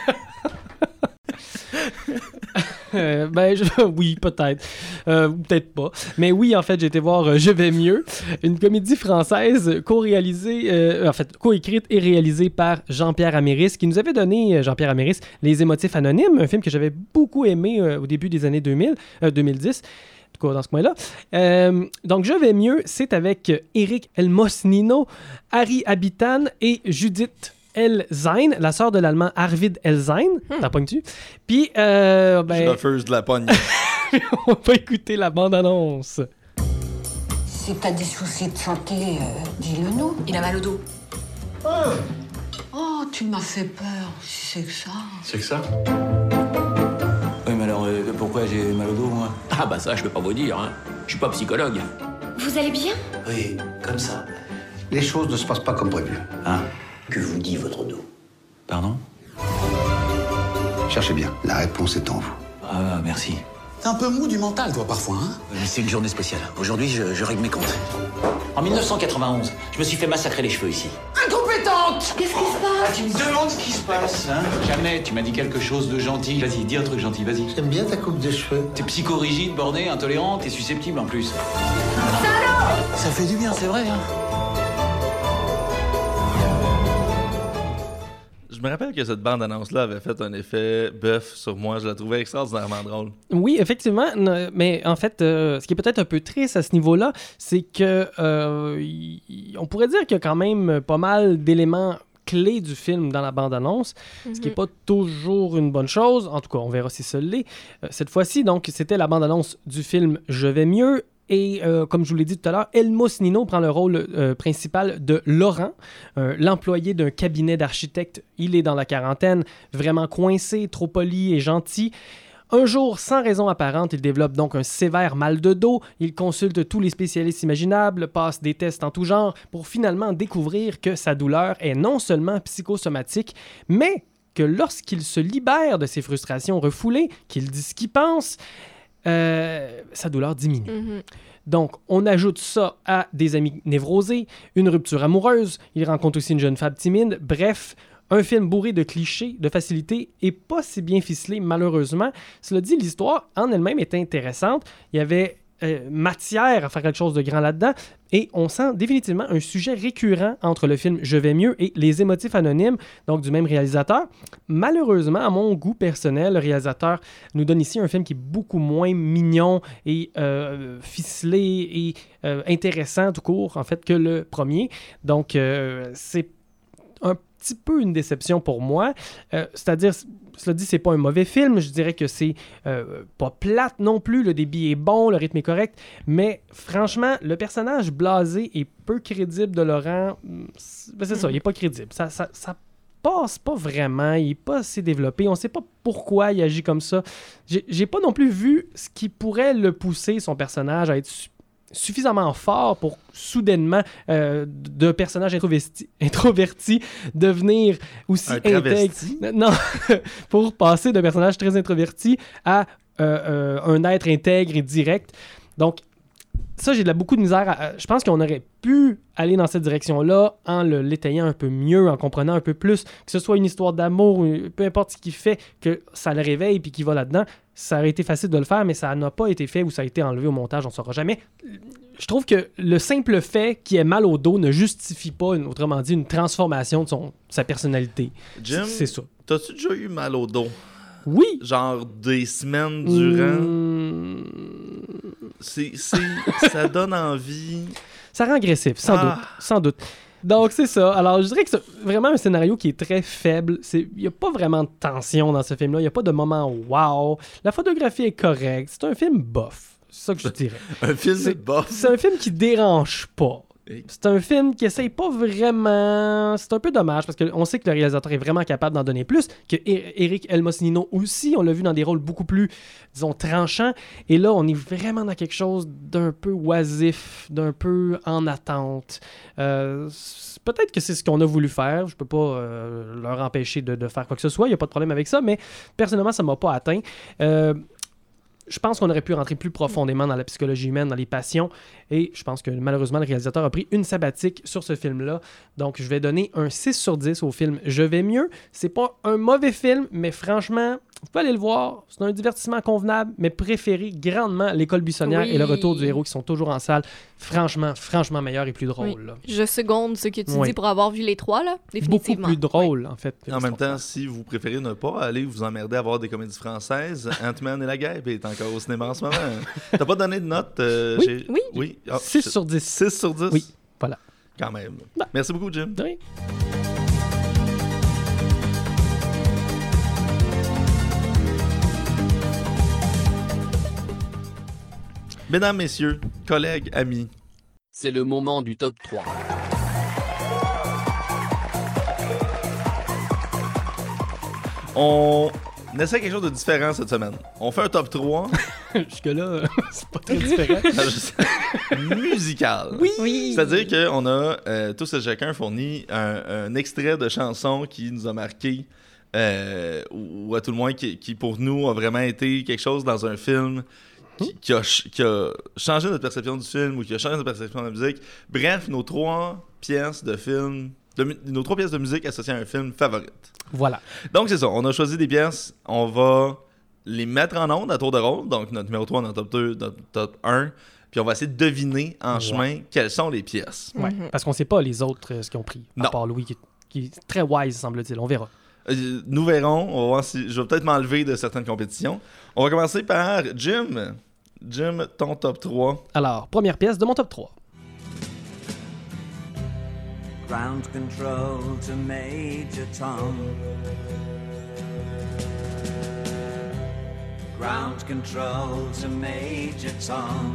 Euh, ben, je... oui, peut-être. Euh, peut-être pas. Mais oui, en fait, j'ai été voir euh, Je vais mieux, une comédie française co-réalisée, euh, en fait, co-écrite et réalisée par Jean-Pierre Améris, qui nous avait donné, euh, Jean-Pierre Améris, Les Émotifs Anonymes, un film que j'avais beaucoup aimé euh, au début des années deux mille, euh, deux mille dix. En tout cas, dans ce coin-là. Euh, donc, Je vais mieux, c'est avec Éric Elmosnino, Harry Habitan et Judith Elzein, la sœur de l'allemand Arvid Elzein. Hmm. T'as pogné-tu? Puis, euh, ben... Je refuse de la pogne. On va écouter la bande-annonce. Si t'as des soucis de santé, euh, dis-le nous. Il a mal au dos. Oh, oh tu m'as fait peur. Si c'est que ça. C'est que ça? Oui, mais alors, euh, pourquoi j'ai mal au dos, moi? Ah bah ça, je peux pas vous dire, hein. Je suis pas psychologue. Vous allez bien? Oui, comme ça. Les choses ne se passent pas comme prévu. Hein? Que vous dit votre dos? Pardon? Cherchez bien, la réponse est en vous. Ah, merci. T'es un peu mou du mental, toi, parfois, hein? Mais c'est une journée spéciale. Aujourd'hui, je, je règle mes comptes. En dix-neuf cent quatre-vingt-onze, je me suis fait massacrer les cheveux ici. Incompétente! Qu'est-ce qui se passe? Ah, tu me demandes ce qui se passe, hein? Jamais, tu m'as dit quelque chose de gentil. Vas-y, dis un truc gentil, vas-y. J'aime bien ta coupe de cheveux. T'es psychorigide, borné, intolérant, t'es susceptible en plus. Salaud! Ça fait du bien, c'est vrai, hein? Je me rappelle que cette bande-annonce-là avait fait un effet bœuf sur moi. Je la trouvais extraordinairement drôle. Oui, effectivement. Mais en fait, euh, ce qui est peut-être un peu triste à ce niveau-là, c'est que euh, y, on pourrait dire qu'il y a quand même pas mal d'éléments clés du film dans la bande-annonce, mm-hmm. ce qui n'est pas toujours une bonne chose. En tout cas, on verra si ça l'est. Euh, cette fois-ci, donc, c'était la bande-annonce du film Je vais mieux. Et euh, comme je vous l'ai dit tout à l'heure, Elmosnino prend le rôle euh, principal de Laurent, euh, l'employé d'un cabinet d'architecte. Il est dans la quarantaine, vraiment coincé, trop poli et gentil. Un jour, sans raison apparente, il développe donc un sévère mal de dos. Il consulte tous les spécialistes imaginables, passe des tests en tout genre pour finalement découvrir que sa douleur est non seulement psychosomatique, mais que lorsqu'il se libère de ses frustrations refoulées, qu'il dit ce qu'il pense, Euh, sa douleur diminue. Mm-hmm. Donc, on ajoute ça à des amis névrosés, une rupture amoureuse, il rencontre aussi une jeune femme timide, bref, un film bourré de clichés, de facilité et pas si bien ficelé, malheureusement. Cela dit, l'histoire en elle-même est intéressante. Il y avait euh, matière à faire quelque chose de grand là-dedans et on sent définitivement un sujet récurrent entre le film Je vais mieux et Les Émotifs Anonymes, donc du même réalisateur. Malheureusement, à mon goût personnel, le réalisateur nous donne ici un film qui est beaucoup moins mignon et euh, ficelé et euh, intéressant tout court, en fait, que le premier. Donc, euh, c'est un petit peu une déception pour moi. Euh, c'est-à-dire, cela dit, c'est pas un mauvais film. Je dirais que c'est euh, pas plate non plus. Le débit est bon, le rythme est correct. Mais franchement, le personnage blasé et peu crédible de Laurent, c'est, ben c'est ça, il est pas crédible. Ça, ça, ça passe pas vraiment. Il est pas assez développé. On sait pas pourquoi il agit comme ça. J'ai, j'ai pas non plus vu ce qui pourrait le pousser, son personnage, à être su- suffisamment fort pour soudainement euh, d'un personnage introverti, introverti devenir aussi intègre. Non, pour passer d'un personnage très introverti à euh, euh, un être intègre et direct. Donc, ça, j'ai de la, beaucoup de misère. À, à, je pense qu'on aurait pu aller dans cette direction-là en le, l'étayant un peu mieux, en comprenant un peu plus, que ce soit une histoire d'amour, peu importe ce qui fait que ça le réveille et qu'il va là-dedans. Ça aurait été facile de le faire, mais ça n'a pas été fait ou ça a été enlevé au montage, on ne saura jamais. Je trouve que le simple fait qu'il ait mal au dos ne justifie pas, une, autrement dit, une transformation de son, sa personnalité. Jim, c'est ça. T'as-tu déjà eu mal au dos? Oui. Genre des semaines durant? Mmh... C'est, c'est, ça donne envie. Ça rend agressif, sans ah. doute. Sans doute. Donc, c'est ça. Alors, je dirais que c'est vraiment un scénario qui est très faible. Il n'y a pas vraiment de tension dans ce film-là. Il n'y a pas de moment wow. La photographie est correcte. C'est un film bof. C'est ça que je dirais. Un film c'est, bof? C'est un film qui dérange pas. C'est un film qui essaye pas vraiment... C'est un peu dommage parce qu'on sait que le réalisateur est vraiment capable d'en donner plus, que Eric Elmosinino aussi, on l'a vu dans des rôles beaucoup plus, disons, tranchants. Et là, on est vraiment dans quelque chose d'un peu oisif, d'un peu en attente. Euh, peut-être que c'est ce qu'on a voulu faire. Je peux pas euh, leur empêcher de, de faire quoi que ce soit. Il n'y a pas de problème avec ça, mais personnellement, ça m'a pas atteint. Euh, Je pense qu'on aurait pu rentrer plus profondément dans la psychologie humaine, dans les passions, et je pense que malheureusement, le réalisateur a pris une sabbatique sur ce film-là. Donc, je vais donner un six sur dix au film Je vais mieux. C'est pas un mauvais film, mais franchement, vous pouvez aller le voir. C'est un divertissement convenable, mais préféré grandement L'École buissonnière oui. et Le Retour du héros qui sont toujours en salle. Franchement, franchement meilleur et plus drôle. Oui. Là. Je seconde ce que tu oui. dis pour avoir vu les trois, là, définitivement. Beaucoup plus drôle, oui. en fait. En même temps, si vous préférez ne pas aller vous emmerder à voir des comédies françaises, Ant-Man et la guêpe est encore au cinéma en ce moment. T'as pas donné de note? Euh, oui. J'ai... oui. oui. Oh, six sur dix. six sur dix? Oui, voilà. Quand même. Bah. Merci beaucoup, Jim. De rien. Mesdames, messieurs, collègues, amis. C'est le moment du top trois. On essaie quelque chose de différent cette semaine. On fait un top trois. Jusque-là, c'est pas très différent. Musical. Oui. oui. C'est-à-dire qu'on a euh, tous et chacun fourni un, un extrait de chanson qui nous a marqué, euh, ou, ou à tout le moins qui, qui pour nous a vraiment été quelque chose dans un film qui, qui, a, qui a changé notre perception du film ou qui a changé notre perception de la musique. Bref, nos trois pièces de film, de, nos trois pièces de musique associées à un film favorites. Voilà. Donc c'est ça, on a choisi des pièces, on va les mettre en onde à tour de rôle, donc notre numéro trois, notre top deux, notre top un, puis on va essayer de deviner en ouais. chemin quelles sont les pièces. Ouais, mm-hmm. Parce qu'on sait pas les autres euh, ce qu'ils ont pris, à non. part Louis qui, qui est très wise, semble-t-il, on verra. Euh, nous verrons, on va voir si je vais peut-être m'enlever de certaines compétitions. On va commencer par Jim. Jim, ton top trois. Alors, première pièce de mon top trois. Ground control to Major Tom. Ground control to Major Tom.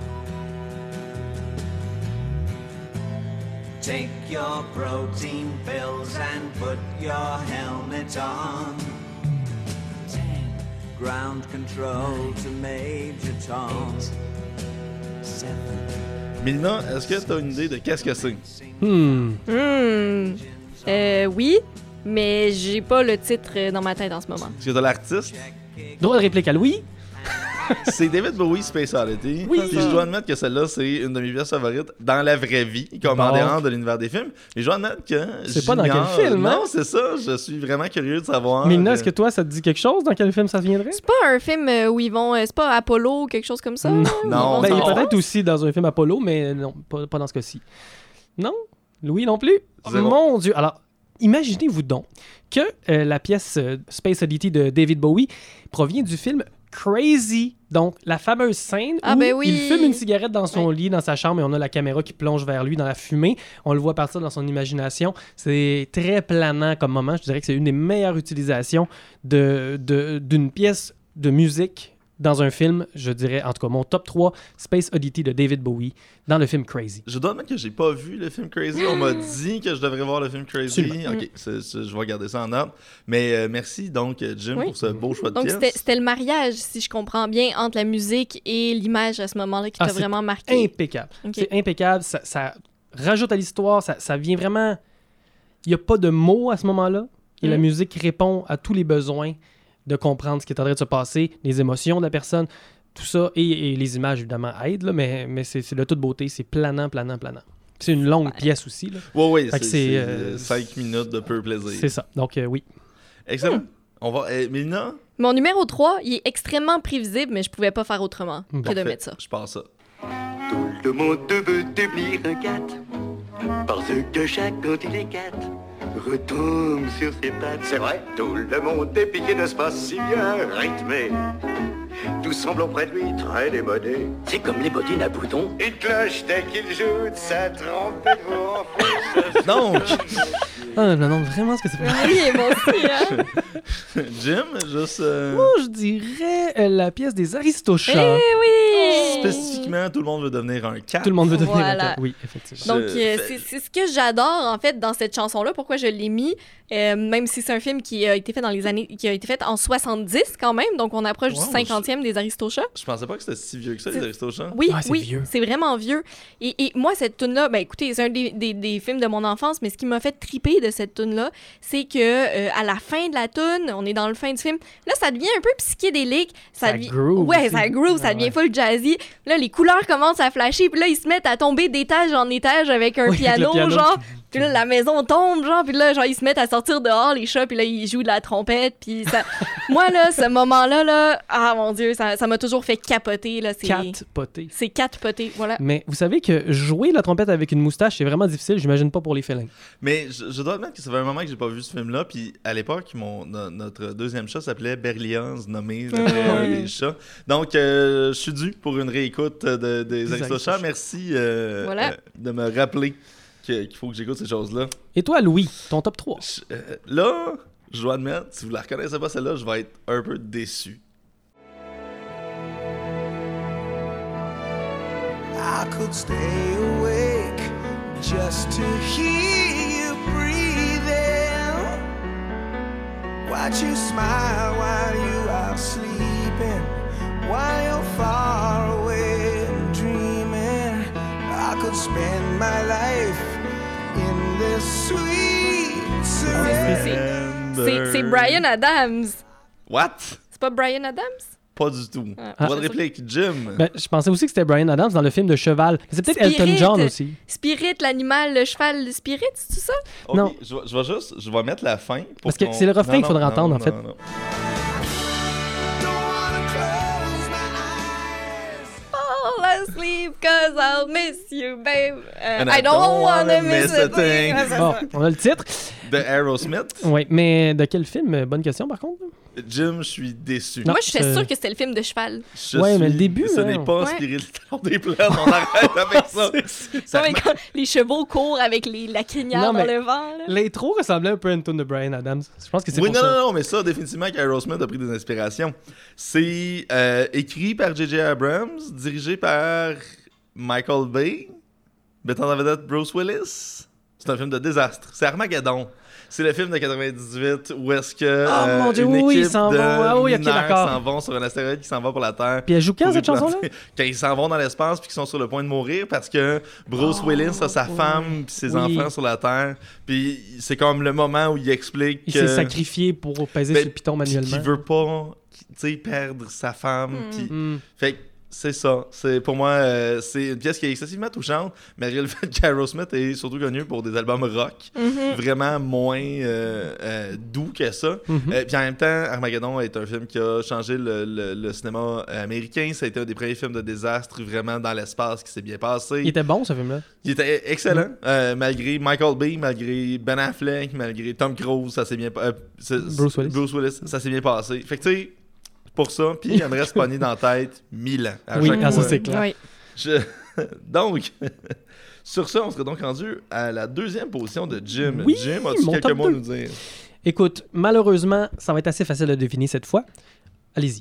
Take your protein pills and put your helmet on. Ten. Ground control to Major Tom. Eight. Seven. Milena, est-ce que tu as une idée de qu'est-ce que c'est? Hmm. Hmm. Euh, oui, mais j'ai pas le titre dans ma tête en ce moment. Est-ce que tu as l'artiste? Droit de réplique à Louis. C'est David Bowie, Space Oddity. Oui. Puis je dois admettre que celle-là, c'est une de mes pièces favorites dans la vraie vie, comme bon. en dehors de l'univers des films. Mais je dois admettre que. C'est pas dans quel film, hein? Non, c'est ça. Je suis vraiment curieux de savoir. Mais est-ce que toi, ça te dit quelque chose? Dans quel film ça viendrait? C'est pas un film où ils vont. C'est pas Apollo ou quelque chose comme ça? Non. non. Ben, il est peut-être aussi dans un film Apollo, mais non, pas, pas dans ce cas-ci. Non? Louis non plus? Zéro. Mon Dieu! Alors, imaginez-vous donc que euh, la pièce euh, Space Oddity de David Bowie provient du film Crazy. Donc, la fameuse scène ah, où ben oui. il fume une cigarette dans son oui. lit, dans sa chambre, et on a la caméra qui plonge vers lui dans la fumée. On le voit partir dans son imagination. C'est très planant comme moment. Je dirais que c'est une des meilleures utilisations de, de, d'une pièce de musique dans un film. Je dirais, en tout cas, mon top trois, Space Oddity de David Bowie, dans le film Crazy. Je dois admettre que j'ai pas vu le film Crazy. On m'a dit que je devrais voir le film Crazy. Absolument. Ok, c'est, c'est, je vais garder ça en ordre. Mais euh, merci donc, Jim, oui. pour ce beau choix de donc, pièce. C'était, c'était le mariage, si je comprends bien, entre la musique et l'image à ce moment-là qui ah, t'a vraiment marqué. Impeccable. Okay. C'est impeccable. Ça, ça rajoute à l'histoire. Ça, ça vient vraiment... Il n'y a pas de mots à ce moment-là. Et mm. la musique répond à tous les besoins de comprendre ce qui est en train de se passer, les émotions de la personne, tout ça. Et, et les images, évidemment, aident, là, mais, mais c'est, c'est de toute beauté. C'est planant, planant, planant. C'est une longue ouais. pièce aussi. Là. Oui, oui. C'est, c'est, c'est euh, cinq minutes de pur plaisir. C'est ça. Donc, euh, oui. Excellent. Mm. On va... Eh, Mélina? Mon numéro trois, il est extrêmement prévisible, mais je pouvais pas faire autrement bon. que de mettre ça. Je passe ça. Tout le monde veut devenir un cat, parce que chaque candidat retombe sur ses pattes. C'est vrai, tout le monde est piqué de ce pas si bien rythmé. tout semble auprès de lui très démodé. C'est comme les bottines à boutons. Une cloche dès qu'il joue de sa trompette vous enfonce. Donc, Ah, je me demande vraiment ce que ça fait. Oui, moi aussi, hein? Jim, juste... euh, Moi, je dirais euh, la pièce des Eh Aristochats. oui! Spécifiquement, tout le monde veut devenir un cat. Tout le monde veut devenir Voilà. un cat. Oui, effectivement. Donc, Je- euh, c'est c'est ce que j'adore, en fait, dans cette chanson-là. Pourquoi je l'ai mis, euh, même si c'est un film qui a été fait dans les années... qui a été fait en soixante-dix, quand même. Donc, on approche Wow, du cinquantième des Aristochats. Je pensais pas que c'était si vieux que ça, les C'est- Aristochats. Oui, Ah, c'est oui, vieux. c'est vraiment vieux. Et, et moi, cette tune-là, ben écoutez, c'est un des, des, des films de mon enfance, mais ce qui m'a fait triper de cette tune-là, c'est que euh, à la fin de la tune, on est dans le fin du film, là, ça devient un peu psychédélique. Ça, Ça devient... groove Ouais, aussi. ça groove, ça Ah, devient ouais. full jazzy. Là, les couleurs commencent à flasher, puis là, ils se mettent à tomber d'étage en étage avec un Oui, avec le piano, piano. genre. Puis là, la maison tombe, genre, puis là, genre, ils se mettent à sortir dehors, les chats, puis là, ils jouent de la trompette, puis ça... Moi, là, ce moment-là, là, ah, mon Dieu, ça ça m'a toujours fait capoter, là. C'est... Cat poté. C'est quatre potés, voilà. Mais vous savez que jouer la trompette avec une moustache, c'est vraiment difficile, j'imagine pas pour les félins. Mais je, je dois admettre que ça fait un moment que j'ai pas vu ce film-là. Puis à l'époque, mon, no- notre deuxième chat s'appelait Berlioz, nommé d'après un des chats. Donc, euh, je suis dû pour une réécoute de, des Des Aristochats. Aristochats. Merci euh, Voilà. euh, de me rappeler que- qu'il faut que j'écoute ces choses-là. Et toi, Louis, ton top trois? Je- euh, là, je dois admettre, si vous la reconnaissez pas celle-là, je vais être un peu déçu. I could stay awake just to hear you breathing. Watch you smile while you are sleeping, while you're far away and dreaming. I could spend my life in this sweet surrender. C'est c'est Bryan Adams. What? C'est pas Bryan Adams? Pas du tout. Ah. Voix de réplique, Jim. Ben, je pensais aussi que c'était Bryan Adams dans le film de Cheval. Mais c'est peut-être Elton Spirit. John aussi. Spirit, l'animal, le cheval, le spirit, c'est ça? Ok, non. Je, vais- je vais juste, je vais mettre la fin. Pour Parce que qu'on- c'est le refrain Non, qu'il faudra non, entendre, non, en fait. non, non. Fall asleep cause I'll miss you, babe. Uh, And I don't wanna miss a thing. Ah, c'est Bon, ça. on a le titre. De Aerosmith. Oui, mais de quel film? Bonne question, par contre. Jim, je suis déçu. Non, Moi, je suis c'est- sûre que c'était le film de cheval. Je Ouais, mais suis- le début, Ce hein. n'est pas Ouais. inspiré le talent des plaines. On arrête avec ça. Ça Non, mais quand les chevaux courent avec les, la crinière Non, dans mais le vent. Là. L'intro ressemblait un peu à une tune de Bryan Adams. Je pense que c'est Oui, pour non, ça. non, non, mais ça, définitivement qu'Aerosmith a pris des inspirations. C'est euh, écrit par J J Abrams, dirigé par Michael Bay, mettant en vedette Bruce Willis. C'est un film de désastre. C'est Armageddon. C'est le film de quatre-vingt-dix-huit où est-ce que Oh, euh, mon Dieu, une oui, oui, équipe ils s'en de vont. Ah oui, ok, mineurs d'accord. s'en vont sur un astéroïde qui s'en va pour la Terre. Puis elle joue quand, pour cette y planter- chanson-là? Quand ils s'en vont dans l'espace puis qu'ils sont sur le point de mourir parce que Bruce Oh, Willis a sa ouais. femme puis ses Oui. enfants sur la Terre. Puis c'est comme le moment où il explique Il que... s'est sacrifié pour peser Ben, sur le piton puis manuellement. qui veut pas, qui- tu sais, perdre sa femme. Mm. Puis, Mm. fait que c'est ça. C'est pour moi, euh, c'est une pièce qui est excessivement touchante, malgré le fait qu'Aerosmith est surtout connu pour des albums rock, Mhm. vraiment moins euh, euh, doux que ça. Mhm. Euh, puis en même temps, Armageddon est un film qui a changé le, le- le cinéma américain. Ça a été un des premiers films de désastre vraiment dans l'espace qui s'est bien passé. Il était bon, ce film-là. Il était excellent, euh, malgré Michael Bay, malgré Ben Affleck, malgré Tom Cruise, ça s'est bien pa- euh, c'est- Bruce Willis. Bruce Willis, ça s'est bien passé. Fait que tu sais, pour ça, puis il aimerait se pogner dans la tête mille ans. À Oui, chaque ah, ça, fois. c'est clair. Oui. Je- Donc, sur ça, on serait donc rendu à la deuxième position de Jim. Oui, Jim, as-tu mon quelques top mots à deux. nous dire? Écoute, malheureusement, ça va être assez facile à deviner cette fois. Allez-y.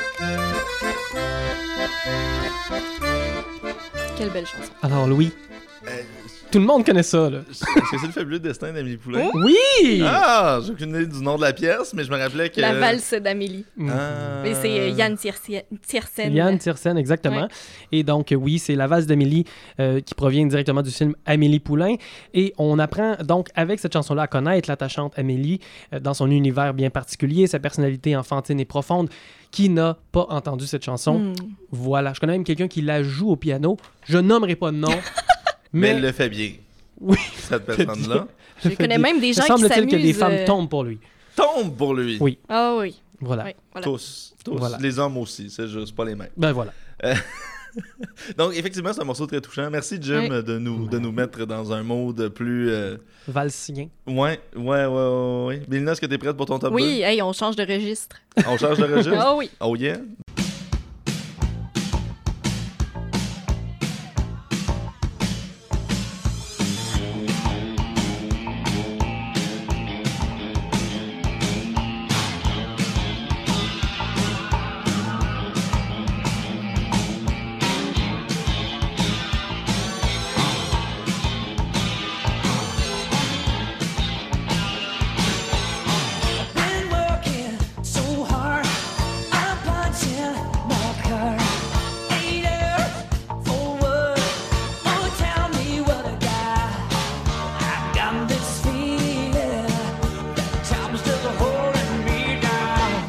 Quelle belle chanson. Alors, Louis, Euh, Tout le monde connaît ça, là. Est-ce que c'est le fabuleux destin d'Amélie Poulain? Oui! Ah, j'ai aucune idée du nom de la pièce, mais je me rappelais que... La valse d'Amélie. Ah. Mais c'est euh, Yann Tiersen. Tiersen. Yann Tiersen, exactement. Ouais. Et donc, euh, oui, c'est la valse d'Amélie euh, qui provient directement du film Amélie Poulain. Et on apprend donc avec cette chanson-là à connaître l'attachante Amélie euh, dans son univers bien particulier, sa personnalité enfantine et profonde. Qui n'a pas entendu cette chanson? Mm. Voilà. Je connais même quelqu'un qui la joue au piano. Je nommerai pas de nom. Mais mais elle le fait bien. Oui. Cette personne-là. Je connais même des gens qui semble-t-il s'amusent. que des femmes euh, tombent pour lui. Tombe pour lui. Oui. Ah oui. Voilà. Oui, voilà. Tous. Tous. Voilà. Les hommes aussi, c'est juste pas les mêmes. Ben voilà. Euh, Donc, effectivement, c'est un morceau très touchant. Merci, Jim, Oui. de, nous, de nous mettre dans un mode plus... Euh... Valsien. Ouais, ouais, ouais, ouais, ouais. Mélina, est-ce que t'es prête pour ton top Oui, hey, on change de registre. deux? On change de registre? Ah oui. Oh yeah? Been working so hard, I'm punching my card. Eight hours for what? Oh, tell me what I got. I've got this feeling that time's still holding me down.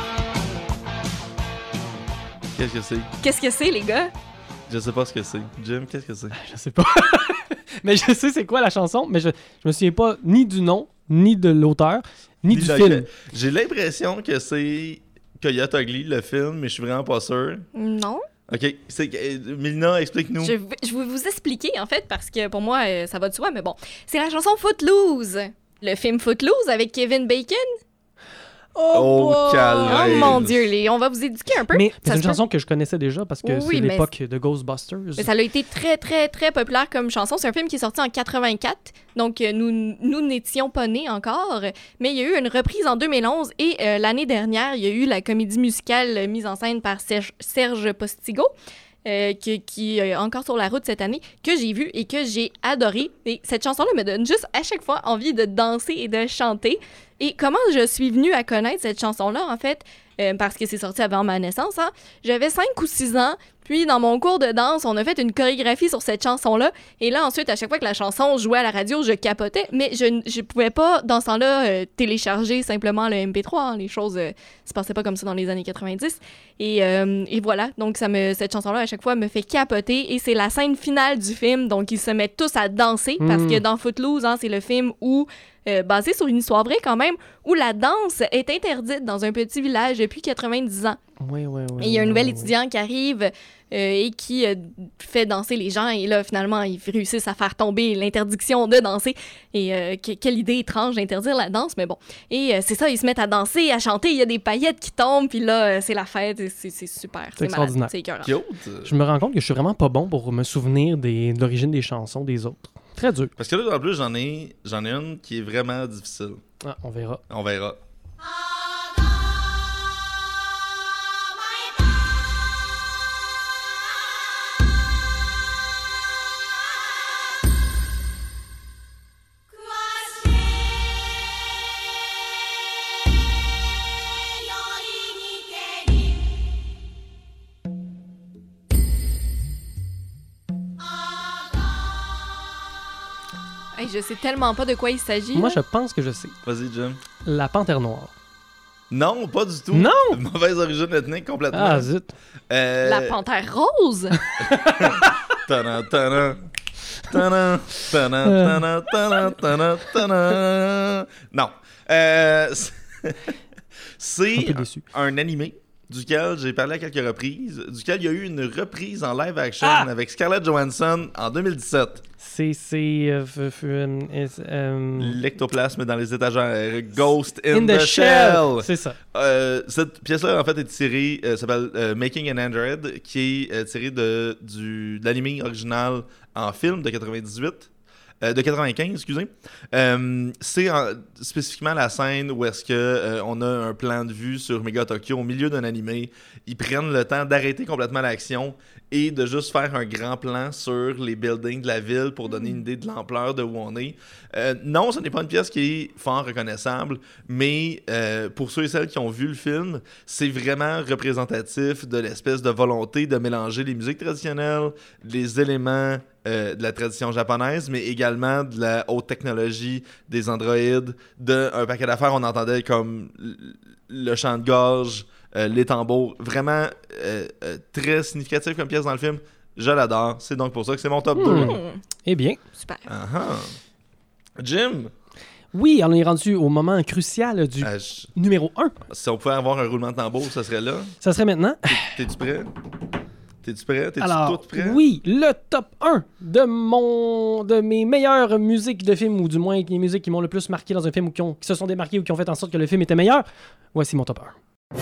Qu'est-ce que c'est? Qu'est-ce que c'est, les gars? Je sais pas ce que c'est. Jim, qu'est-ce que c'est? Je sais pas. Mais je sais c'est quoi la chanson, mais je, je me souviens pas ni du nom, ni de l'auteur, ni, du Dis-le film. que- J'ai l'impression que c'est Coyote Ugly, le film, mais je suis vraiment pas sûr. Non. OK. C'est... euh, Mélina, explique-nous. Je vais, je vais vous expliquer, en fait, parce que pour moi, euh, ça va de soi, mais bon. C'est la chanson Footloose. Le film Footloose avec Kevin Bacon. Oh, Oh calvaire. mon Dieu, les... on va vous éduquer un peu. Mais c'est Ça une se peut- chanson que je connaissais déjà parce que Oui, c'est mais l'époque de Ghostbusters. Mais ça a été très, très, très populaire comme chanson. C'est un film qui est sorti en quatre-vingt-quatre. Donc, euh, nous, nous n'étions pas nés encore. Mais il y a eu une reprise en deux mille onze. Et euh, l'année dernière, il y a eu la comédie musicale euh, mise en scène par Serge, Serge Postigo. euh, qui, qui est encore sur la route cette année, que j'ai vu et que j'ai adoré. Et cette chanson-là me donne juste à chaque fois envie de danser et de chanter. Et comment je suis venue à connaître cette chanson-là, en fait, euh, parce que c'est sorti avant ma naissance, hein? J'avais cinq ou six ans, puis dans mon cours de danse, on a fait une chorégraphie sur cette chanson-là, et là, ensuite, à chaque fois que la chanson jouait à la radio, je capotais, mais je ne je pouvais pas, dans ce temps-là, euh, télécharger simplement le M P trois, hein. Les choses euh, se passaient pas comme ça dans les années quatre-vingt-dix, et, euh, et voilà, donc ça me, cette chanson-là, à chaque fois, me fait capoter, et c'est la scène finale du film, donc ils se mettent tous à danser, parce Mm. que dans Footloose, hein, c'est le film où Euh, basé sur une histoire vraie quand même, où la danse est interdite dans un petit village depuis quatre-vingt-dix ans. Oui, oui, oui. Et il y a un oui, nouvel oui, étudiant qui arrive euh, et qui euh, fait danser les gens, et là, finalement, ils réussissent à faire tomber l'interdiction de danser. Et euh, que- quelle idée étrange d'interdire la danse, mais bon. Et euh, c'est ça, ils se mettent à danser, à chanter, il y a des paillettes qui tombent, puis là, euh, c'est la fête, et c'est c'est super. C'est extraordinaire. malade, c'est écœurant. Cute. Je me rends compte que je suis vraiment pas bon pour me souvenir des, de l'origine des chansons des autres. Très dur. Parce que là, en plus, j'en ai, j'en ai une qui est vraiment difficile. Ah, on verra. On verra. Hey, je sais tellement pas de quoi il s'agit. Moi, là. je pense que je sais. Vas-y, Jim. La Panthère Noire. Non, pas du tout. Non! Mauvaise origine ethnique, complètement. Ah, zut. Euh... La panthère rose? Tadam, tadam. Tadam, tadam, tadam, tadam, tadam, tadam. Non. Euh, c'est Un peu déçu. un animé duquel j'ai parlé à quelques reprises, duquel il y a eu une reprise en live action Ah! avec Scarlett Johansson en deux mille dix-sept. C'est. c'est euh, f- f- euh, euh, L'ectoplasme dans les étagères, Ghost in, In the the, Shell. Shell. C'est ça. Euh, cette pièce-là, en fait, est tirée, euh, s'appelle euh, Making an Android, qui est euh, tirée de, du, de l'anime original en film de quatre-vingt-dix-huit. Euh, de quatre-vingt-quinze, excusez. Euh, c'est en, spécifiquement la scène où est-ce que euh, on a un plan de vue sur Méga Tokyo au milieu d'un animé. Ils prennent le temps d'arrêter complètement l'action et de juste faire un grand plan sur les buildings de la ville pour donner une idée de l'ampleur de où on est. Euh, non, ce n'est pas une pièce qui est fort reconnaissable, mais euh, pour ceux et celles qui ont vu le film, c'est vraiment représentatif de l'espèce de volonté de mélanger les musiques traditionnelles, les éléments euh, de la tradition japonaise, mais également de la haute technologie, des androïdes, d'un paquet d'affaires. On entendait comme le chant de gorge, euh, les tambours. Vraiment euh, euh, très significatif comme pièce dans le film. Je l'adore. C'est donc pour ça que c'est mon top Mmh. deux. Eh bien. Super. Uh-huh. Jim? Oui, on est rendu au moment crucial du Euh, je- numéro un. Si on pouvait avoir un roulement de tambour, ça serait là. Ça serait maintenant. T'es-tu prêt? T'es-tu prêt? T'es-tu Alors, tout prêt? oui, le top un de mon de mes meilleures musiques de film, ou du moins les musiques qui m'ont le plus marqué dans un film ou qui, ont, qui se sont démarquées ou qui ont fait en sorte que le film était meilleur. Voici mon top un.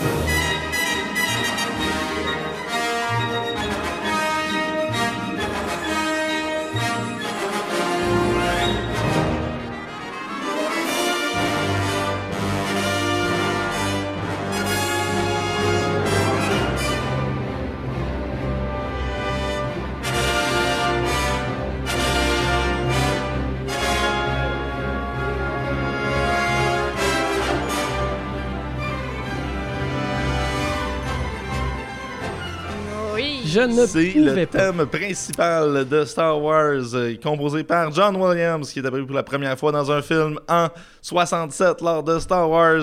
Oui. Je ne C'est pouvais le pas. thème principal de Star Wars, euh, composé par John Williams, qui est apparu pour la première fois dans un film en soixante-sept lors de Star Wars.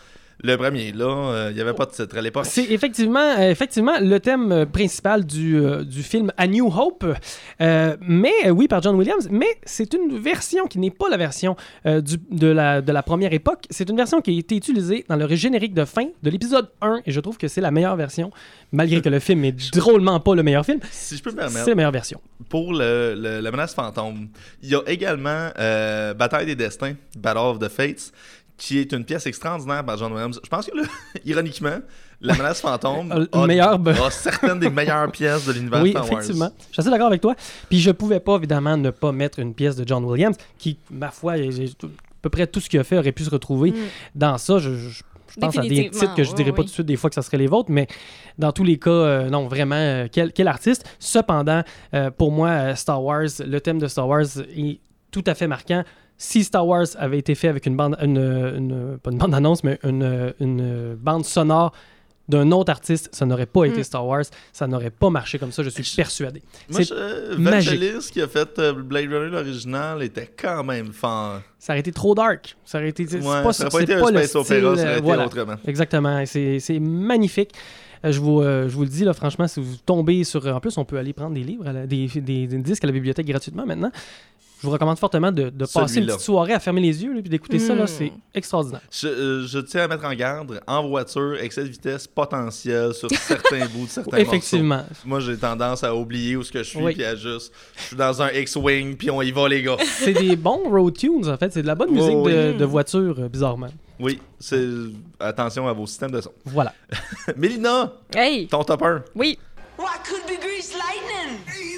Le premier, là, euh, il n'y avait pas de titre à l'époque. C'est effectivement, euh, effectivement le thème euh, principal du, euh, du film A New Hope, euh, mais euh, oui, par John Williams, mais c'est une version qui n'est pas la version euh, du, de, la, de la première époque. C'est une version qui a été utilisée dans le générique de fin de l'épisode un, et je trouve que c'est la meilleure version, malgré que le film est drôlement pas le meilleur film. Si je peux me permettre, C'est la meilleure version. pour le, le- la menace fantôme, il y a également euh, Bataille des Destins, Battle of the Fates, qui est une pièce extraordinaire par John Williams. Je pense que, là, ironiquement, la menace fantôme Euh, a, meilleure- a certaines des meilleures pièces de l'univers Oui, Star Wars. effectivement. Je suis assez d'accord avec toi. Puis je pouvais pas, évidemment, ne pas mettre une pièce de John Williams, qui, ma foi, est- est- à peu près tout ce qu'il a fait aurait pu se retrouver Mm. dans ça. Je, je- je pense à des Définitivement, titres que je oui, dirais pas oui. tout de suite des fois que ça serait les vôtres, mais dans tous les cas, euh, non, vraiment, euh, quel, quel artiste. Cependant, euh, pour moi, euh, Star Wars, le thème de Star Wars est tout à fait marquant. Si Star Wars avait été fait avec une bande, une, une- pas une bande annonce, mais une, une bande sonore d'un autre artiste, ça n'aurait pas été Mm. Star Wars, ça n'aurait pas marché comme ça, je suis persuadé. Moi, C'est je, magique. Vangelis, qui a fait euh, Blade Runner l'original, était quand même fort. Ça aurait été trop dark. Ça aurait été. c'est Ouais, pas, ça aurait c'est pas été pas un le space opéra, style, ça aurait euh, été voilà. autrement. Exactement. C'est, c'est magnifique. Euh, Je vous, euh, je vous le dis, là, franchement, si vous tombez sur. En plus, on peut aller prendre des livres, à la- des, des, des disques à la bibliothèque gratuitement maintenant. Je vous recommande fortement de, de passer une Celui-là. petite soirée à fermer les yeux et puis d'écouter ça. Là, Mm. c'est extraordinaire. Je, euh, je tiens à mettre en garde, en voiture, excès de vitesse potentiel sur certains bouts de certains Effectivement. morceaux. Moi, j'ai tendance à oublier où ce que je suis, Oui. puis à juste, je suis dans un X-Wing, puis on y va, les gars. C'est des bons road tunes, en fait. C'est de la bonne Oh, musique de, oui. de voiture, euh, bizarrement. Oui, c'est attention à vos systèmes de son. Voilà. Mélina, Hey! ton top un. Oui. Why could be greased lightning?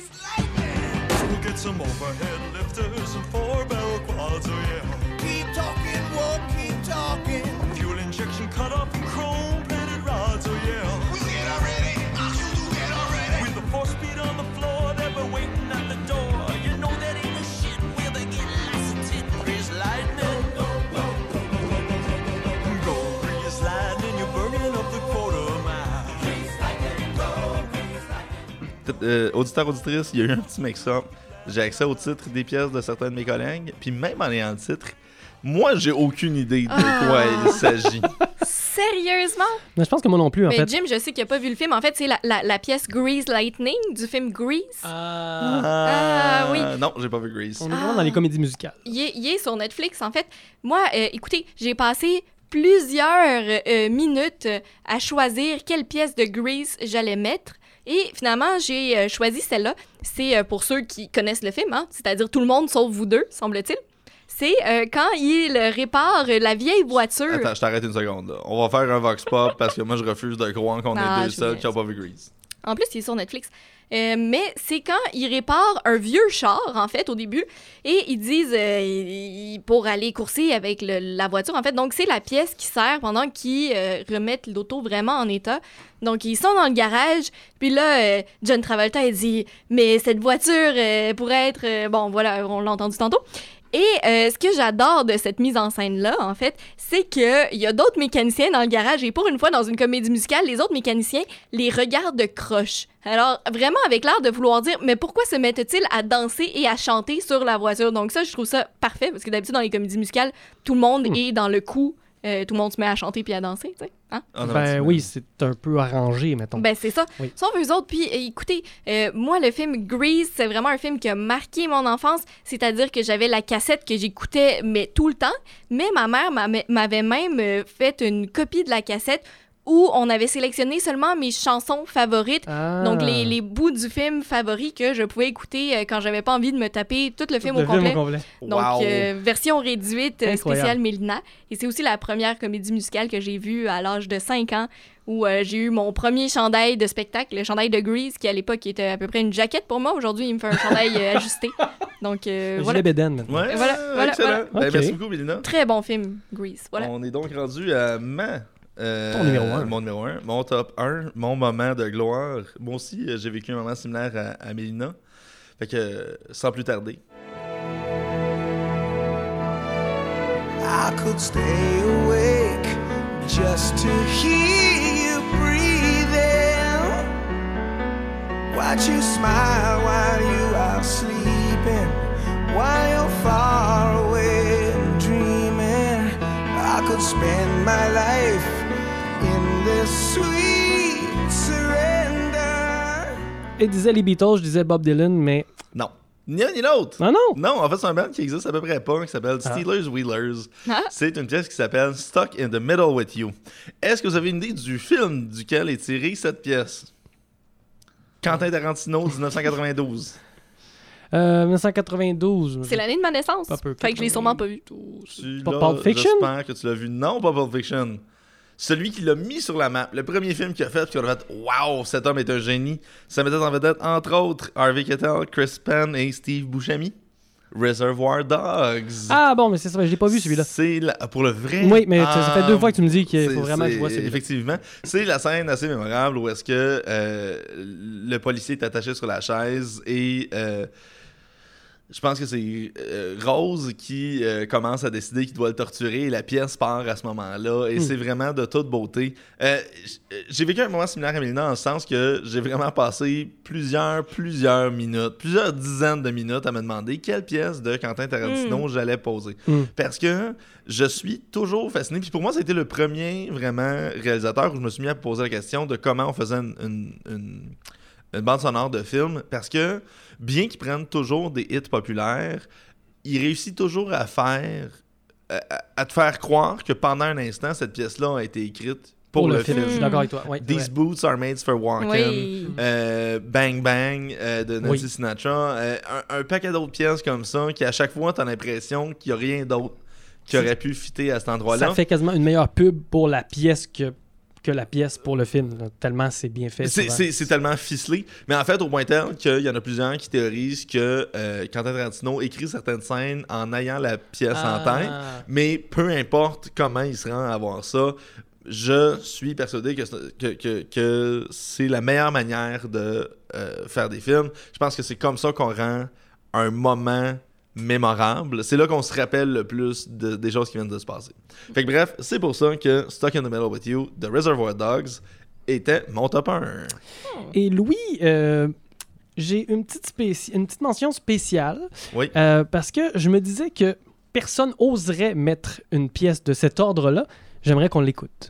We'll get some overhead lifters and four barrel quads, oh yeah. Keep talking, won't keep talking. Fuel injection cut off and chrome plated rods, oh yeah. We'll get already, I'll shoot you get already. With the four speed on the floor, they've been waiting at the door. You know that ain't a shit where they get licensed. Grease lightning. Go grease lightning, you're burning up the quarter mile. Grease lightning, go grease lightning. Euh, auditeur, auditrice, il y a eu un petit mix-up. J'ai accès au titre des pièces de certains de mes collègues, puis même en ayant le titre, moi, j'ai aucune idée de Ah. quoi il s'agit. Sérieusement? Mais je pense que moi non plus, en Mais fait. Jim, je sais qu'il n'a pas vu le film. En fait, c'est la, la, la pièce Grease Lightning du film Grease. Ah. Ah, oui. Non, j'ai pas vu Grease. On est vraiment dans les comédies musicales. Il est, il est sur Netflix, en fait. Moi, euh, écoutez, j'ai passé plusieurs euh, minutes euh, à choisir quelle pièce de Grease j'allais mettre. Et finalement, j'ai euh, choisi celle-là. C'est euh, pour ceux qui connaissent le film, hein, c'est-à-dire tout le monde sauf vous deux, semble-t-il. C'est euh, quand il répare la vieille voiture. Attends, je t'arrête une seconde. Là. On va faire un vox pop parce que moi, je refuse de croire qu'on Ah, est deux je seuls vous qui n'ont pas vu Grease. En plus, il est sur Netflix. Euh, mais c'est quand ils réparent un vieux char, en fait, au début, et ils disent euh, ils- ils- pour aller courser avec le- la voiture, en fait. Donc, c'est la pièce qui sert pendant qu'ils euh, remettent l'auto vraiment en état. Donc, ils sont dans le garage, puis là, euh, John Travolta, il dit « Mais cette voiture euh, pourrait être... euh, bon, voilà, on l'a entendu tantôt. Et euh, ce que j'adore de cette mise en scène-là, en fait, c'est qu'il y a d'autres mécaniciens dans le garage, et pour une fois, dans une comédie musicale, les autres mécaniciens les regardent de croche. Alors, vraiment avec l'air de vouloir dire « Mais pourquoi se mettent-ils à danser et à chanter sur la voiture? » Donc ça, je trouve ça parfait, parce que d'habitude, dans les comédies musicales, tout le monde Hmm. est dans le coup. Euh, tout le monde se met à chanter puis à danser, tu sais. Hein? Ben oui, c'est un peu arrangé, mettons. Ben, c'est ça. Oui. Sauf eux autres. Puis, euh, écoutez, euh, moi, le film Grease, c'est vraiment un film qui a marqué mon enfance. C'est-à-dire que j'avais la cassette que j'écoutais, mais tout le temps. Mais ma mère m'a- m'avait même euh, fait une copie de la cassette où on avait sélectionné seulement mes chansons favorites. Ah. Donc, les, les bouts du film favoris que je pouvais écouter euh, quand j'avais pas envie de me taper tout le film, le au, film complet. au complet. Donc, Wow. euh, version réduite, euh, Incroyable. spéciale Mélina. Et c'est aussi la première comédie musicale que j'ai vue à l'âge de cinq ans, où euh, j'ai eu mon premier chandail de spectacle, le chandail de Grease, qui à l'époque était à peu près une jaquette pour moi. Aujourd'hui, il me fait un chandail euh, ajusté. Donc, euh, Le voilà. gilet bédaine, maintenant. Ouais, Et voilà, voilà, excellent. voilà. Ben, Ok. Merci beaucoup, Mélina. Très bon film, Grease. Voilà. On est donc rendu à ma... euh, Ton numéro un. Mon numéro un, mon top un, mon moment de gloire. Moi aussi, euh, j'ai vécu un moment similaire à, à Mélina. Fait que, euh, sans plus tarder. I could stay awake just to hear you breathing. Watch you smile while you are sleeping, while you're far away and dreaming. I could spend my life in this sweet surrender. Et disait les Beatles, je disais Bob Dylan, mais... Non. Ni un ni l'autre. Ah non? Non, en fait, c'est un band qui existe à peu près pas, qui s'appelle Ah. Steelers Wheelers. Ah. C'est une pièce qui s'appelle Stuck in the Middle with You. Est-ce que vous avez une idée du film duquel est tirée cette pièce? Quentin Tarantino, dix-neuf cent quatre-vingt-douze. Euh, dix-neuf cent quatre-vingt-douze. C'est l'année de ma naissance. Pas peu, Fait que je l'ai sûrement pas vu. Tu Pas l'as- Pulp Fiction? J'espère que tu l'as vu. Non, pas Pulp Fiction. Celui qui l'a mis sur la map, le premier film qu'il a fait, puis qu'on a fait « Wow, cet homme est un génie », ça mettait en vedette, entre autres, Harvey Keitel, Chris Penn et Steve Buscemi. Reservoir Dogs. Ah bon, mais c'est ça, je l'ai pas vu celui-là. C'est la- pour le vrai. Oui, mais ça fait deux Ah, fois que tu me dis qu'il c'est- faut vraiment que je c'est- vois celui-là. Effectivement. C'est la scène assez mémorable où est-ce que euh, le policier est attaché sur la chaise et euh, je pense que c'est euh, Rose qui euh, commence à décider qu'il doit le torturer et la pièce part à ce moment-là et Mm. c'est vraiment de toute beauté. Euh, j- j'ai vécu un moment similaire à Mélina dans le sens que j'ai vraiment passé plusieurs, plusieurs minutes, plusieurs dizaines de minutes à me demander quelle pièce de Quentin Tarantino Mm. j'allais poser. Mm. Parce que je suis toujours fasciné. Puis pour moi, ça a été le premier vraiment réalisateur où je me suis mis à poser la question de comment on faisait une, une, une- une bande sonore de film. Parce que bien qu'ils prennent toujours des hits populaires, il réussit toujours à faire à, à- à te faire croire que pendant un instant, cette pièce-là a été écrite pour, le, film. Je suis d'accord avec toi. Ouais, These ouais. Boots Are Made for Walking, Oui. euh, Bang Bang euh, de Nancy Oui. Sinatra, euh, un, un paquet d'autres pièces comme ça qui à chaque fois t'as l'impression qu'il n'y a rien d'autre qui aurait pu fitter à cet endroit-là. Ça fait quasiment une meilleure pub pour la pièce que, que la pièce pour le film. là. Tellement c'est bien fait. C'est, souvent. c'est, c'est tellement ficelé. Mais en fait, au point tel qu'il y en a plusieurs qui théorisent que euh, Quentin Tarantino écrit certaines scènes en ayant la pièce Ah. en tête. Mais peu importe comment il se rend à voir ça, je suis persuadé que, c'est- que, que, que c'est la meilleure manière de euh, faire des films. Je pense que c'est comme ça qu'on rend un moment mémorable. C'est là qu'on se rappelle le plus de- des choses qui viennent de se passer. Fait que bref, c'est pour ça que Stuck in the Middle with You de Reservoir Dogs était mon top un. Et Louis, euh, j'ai une petite, spéci- une petite mention spéciale. Oui. Euh, parce que je me disais que personne oserait mettre une pièce de cet ordre-là. J'aimerais qu'on l'écoute.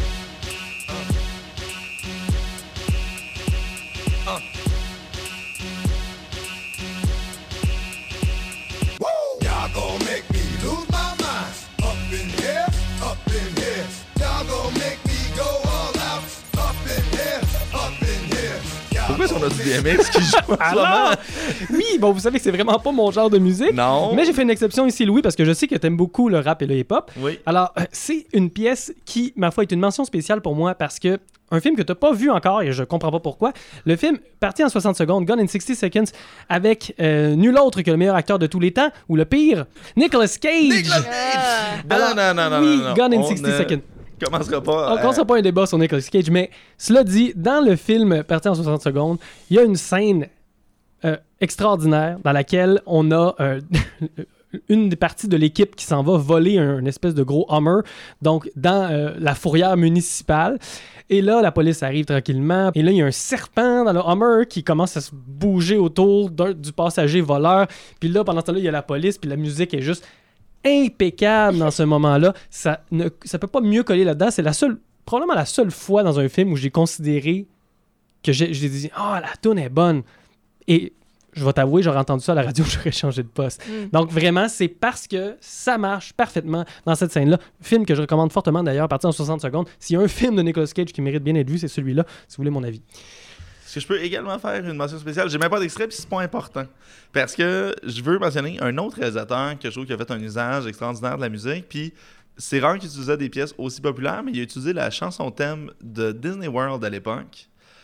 Y'all gon' make me lose my mind. Up in here, up in here. Y'all gon' make me go all out. Up in here, up in here. Y'all Pourquoi est-ce qu'on on a du D M X qui joue en ce Alors, moment. oui, bon, vous savez que c'est vraiment pas mon genre de musique. Non. Mais j'ai fait une exception ici, Louis, parce que je sais que t'aimes beaucoup le rap et le hip-hop. Oui. Alors, euh, c'est une pièce qui, ma foi, est une mention spéciale pour moi parce que un film que t'as pas vu encore et je comprends pas pourquoi. Le film, parti en soixante secondes, Gone in sixty seconds, avec euh, nul autre que le meilleur acteur de tous les temps, ou le pire, Nicolas Cage. Nicolas Cage! Non, Alors, non, non, non, oui, non, non. Gone in On sixty ne seconds. commencera pas. On euh, commencera pas un débat sur Nicolas Cage, mais cela dit, dans le film Parti en soixante secondes, il y a une scène euh, extraordinaire dans laquelle on a euh, une des parties de l'équipe qui s'en va voler un, une espèce de gros Hummer, donc dans euh, la fourrière municipale. Et là, la police arrive tranquillement. Et là, il y a un serpent dans le Hummer qui commence à se bouger autour d'un- du passager voleur. Puis là, pendant ce temps-là, il y a la police, puis la musique est juste impeccable dans ce moment-là. Ça ne ça peut pas mieux coller là-dedans. C'est la seule, probablement la seule fois dans un film où j'ai considéré que j'ai, j'ai dit « Ah, oh, la toune est bonne! » Et je vais t'avouer, j'aurais entendu ça à la radio, j'aurais changé de poste. Mm. Donc vraiment, c'est parce que ça marche parfaitement dans cette scène-là. Film que je recommande fortement d'ailleurs, parti en soixante secondes. S'il y a un film de Nicolas Cage qui mérite bien d'être vu, c'est celui-là, si vous voulez mon avis. Est-ce que je peux également faire une mention spéciale? J'ai même pas d'extrait, puis c'est pas important. Parce que je veux mentionner un autre réalisateur que je trouve qui a fait un usage extraordinaire de la musique, puis c'est rare qu'il utilisait des pièces aussi populaires, mais il a utilisé la chanson thème de Disney World à l'époque,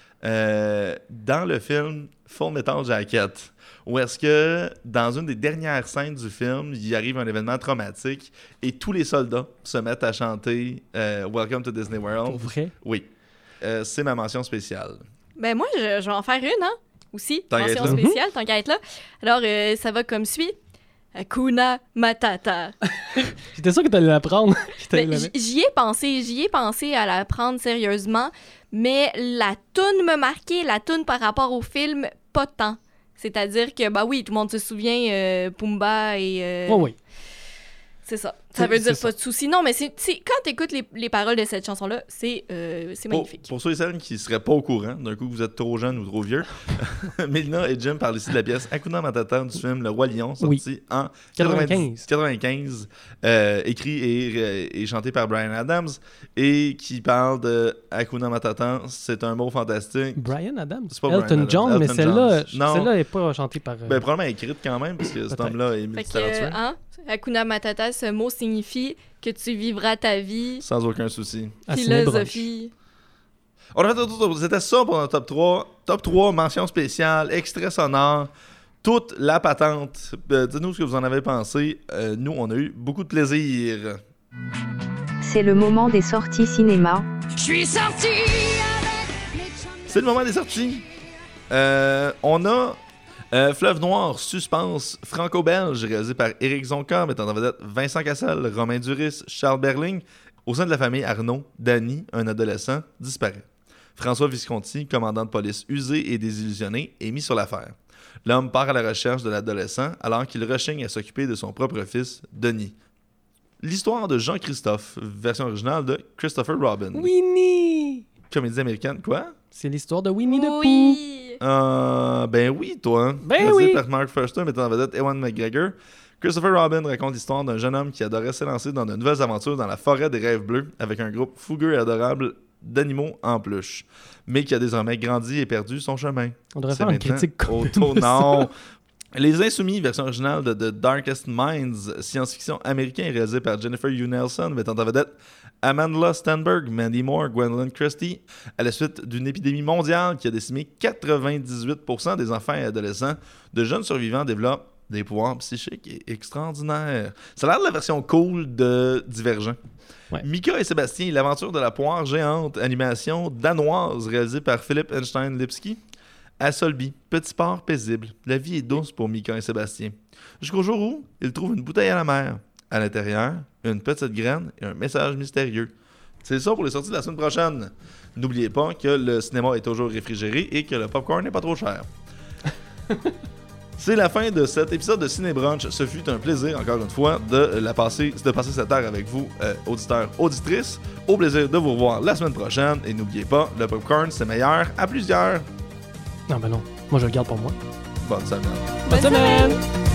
euh, dans le film Full Metal Jacket, où est-ce que, dans une des dernières scènes du film, il arrive un événement traumatique, et tous les soldats se mettent à chanter euh, Welcome to Disney World. Pour vrai? Oui. Euh, c'est ma mention spéciale. Ben moi, je, je vais en faire une, hein, aussi. Tant qu'à Mention être là. spéciale, tant qu'à être là. Alors, euh, ça va comme suit. Hakuna Matata. J'étais sûr que t'allais la prendre. Que t'allais Ben, la j- mettre. J'y ai pensé, j'y ai pensé à la prendre sérieusement, mais la toune me marquait, la toune par rapport au film, pas tant. C'est-à-dire que, bah oui, tout le monde se souvient, euh, Pumba et... euh, Oh, oui. C'est ça. Ça C'est- veut dire c'est pas ça. de souci. Non, mais c'est, c'est- quand t'écoutes les, les paroles de cette chanson-là, c'est, euh, c'est Pour, magnifique. pour ceux et celles qui ne seraient pas au courant, d'un coup vous êtes trop jeune ou trop vieux, Mélina et Jim parlent ici de la pièce Hakuna Matata du film Le Roi Lion, sorti Oui. en quatre-vingt-quinze. quatre-vingt-quinze, euh, écrit et, et chanté par Bryan Adams, et qui parle de Hakuna Matata. C'est un mot fantastique. Brian Adams? C'est pas Elton Bryan Adams, John, mais Elton celle-là, John. Non. celle-là n'est pas chantée par... euh, Ben, probablement écrite quand même, parce que cet Peut-être. homme-là est Fait que, multitalentueux. euh, hein, Hakuna Matata, ce mot signifie que tu vivras ta vie. Sans aucun souci. à Ciné Brunch. Philosophie. On a fait tout, tout, tout. C'était ça pour notre top trois. Top trois, mention spéciale, extrait sonore, toute la patente. Euh, dites-nous ce que vous en avez pensé. Euh, nous, on a eu beaucoup de plaisir. C'est le moment des sorties cinéma. Je suis sorti C'est le moment des sorties. Euh, on a euh, Fleuve Noir, suspense franco-belge, réalisé par Éric Zonka, mettant en vedette Vincent Cassel, Romain Duris, Charles Berling. Au sein de la famille Arnaud, Danny, un adolescent, disparaît. François Visconti, commandant de police usé et désillusionné, est mis sur l'affaire. L'homme part à la recherche de l'adolescent alors qu'il rechigne à s'occuper de son propre fils, Denis. L'histoire de Jean-Christophe, version originale de Christopher Robin. Winnie! Comédie américaine, quoi? C'est l'histoire de Winnie the Pooh. Oui. Euh, ben oui, toi. Ben Réalisé oui. par Mark Forster, mettant en vedette Ewan McGregor. Christopher Robin raconte l'histoire d'un jeune homme qui adorait s'élancer dans de nouvelles aventures dans la forêt des rêves bleus avec un groupe fougueux et adorable d'animaux en peluche, mais qui a désormais grandi et perdu son chemin. On devrait C'est faire une maintenant critique au complète de tournant. Les Insoumis, version originale de The Darkest Minds, science-fiction américain réalisé par Jennifer Hugh Nelson, mettant en vedette Amandla Stenberg, Mandy Moore, Gwendolyn Christie, à la suite d'une épidémie mondiale qui a décimé quatre-vingt-dix-huit pour cent des enfants et adolescents. De jeunes survivants développent des pouvoirs psychiques et extraordinaires. Ça a l'air de la version cool de Divergent. Ouais. Mika et Sébastien, l'aventure de la poire géante, animation danoise réalisée par Philippe Einstein-Lipski. À Solby, petit port paisible, la vie est douce pour Mika et Sébastien. Jusqu'au jour où ils trouvent une bouteille à la mer. À l'intérieur, une petite graine et un message mystérieux. C'est ça pour les sorties de la semaine prochaine. N'oubliez pas que le cinéma est toujours réfrigéré et que le popcorn n'est pas trop cher. C'est la fin de cet épisode de Ciné Brunch. Ce fut un plaisir, encore une fois, de, la passer, de passer cette heure avec vous, euh, auditeurs, auditrices. Au plaisir de vous revoir la semaine prochaine. Et n'oubliez pas, le popcorn, c'est meilleur à plusieurs. Non, ben non. Moi, je le garde pour moi. Bonne semaine. Bonne semaine!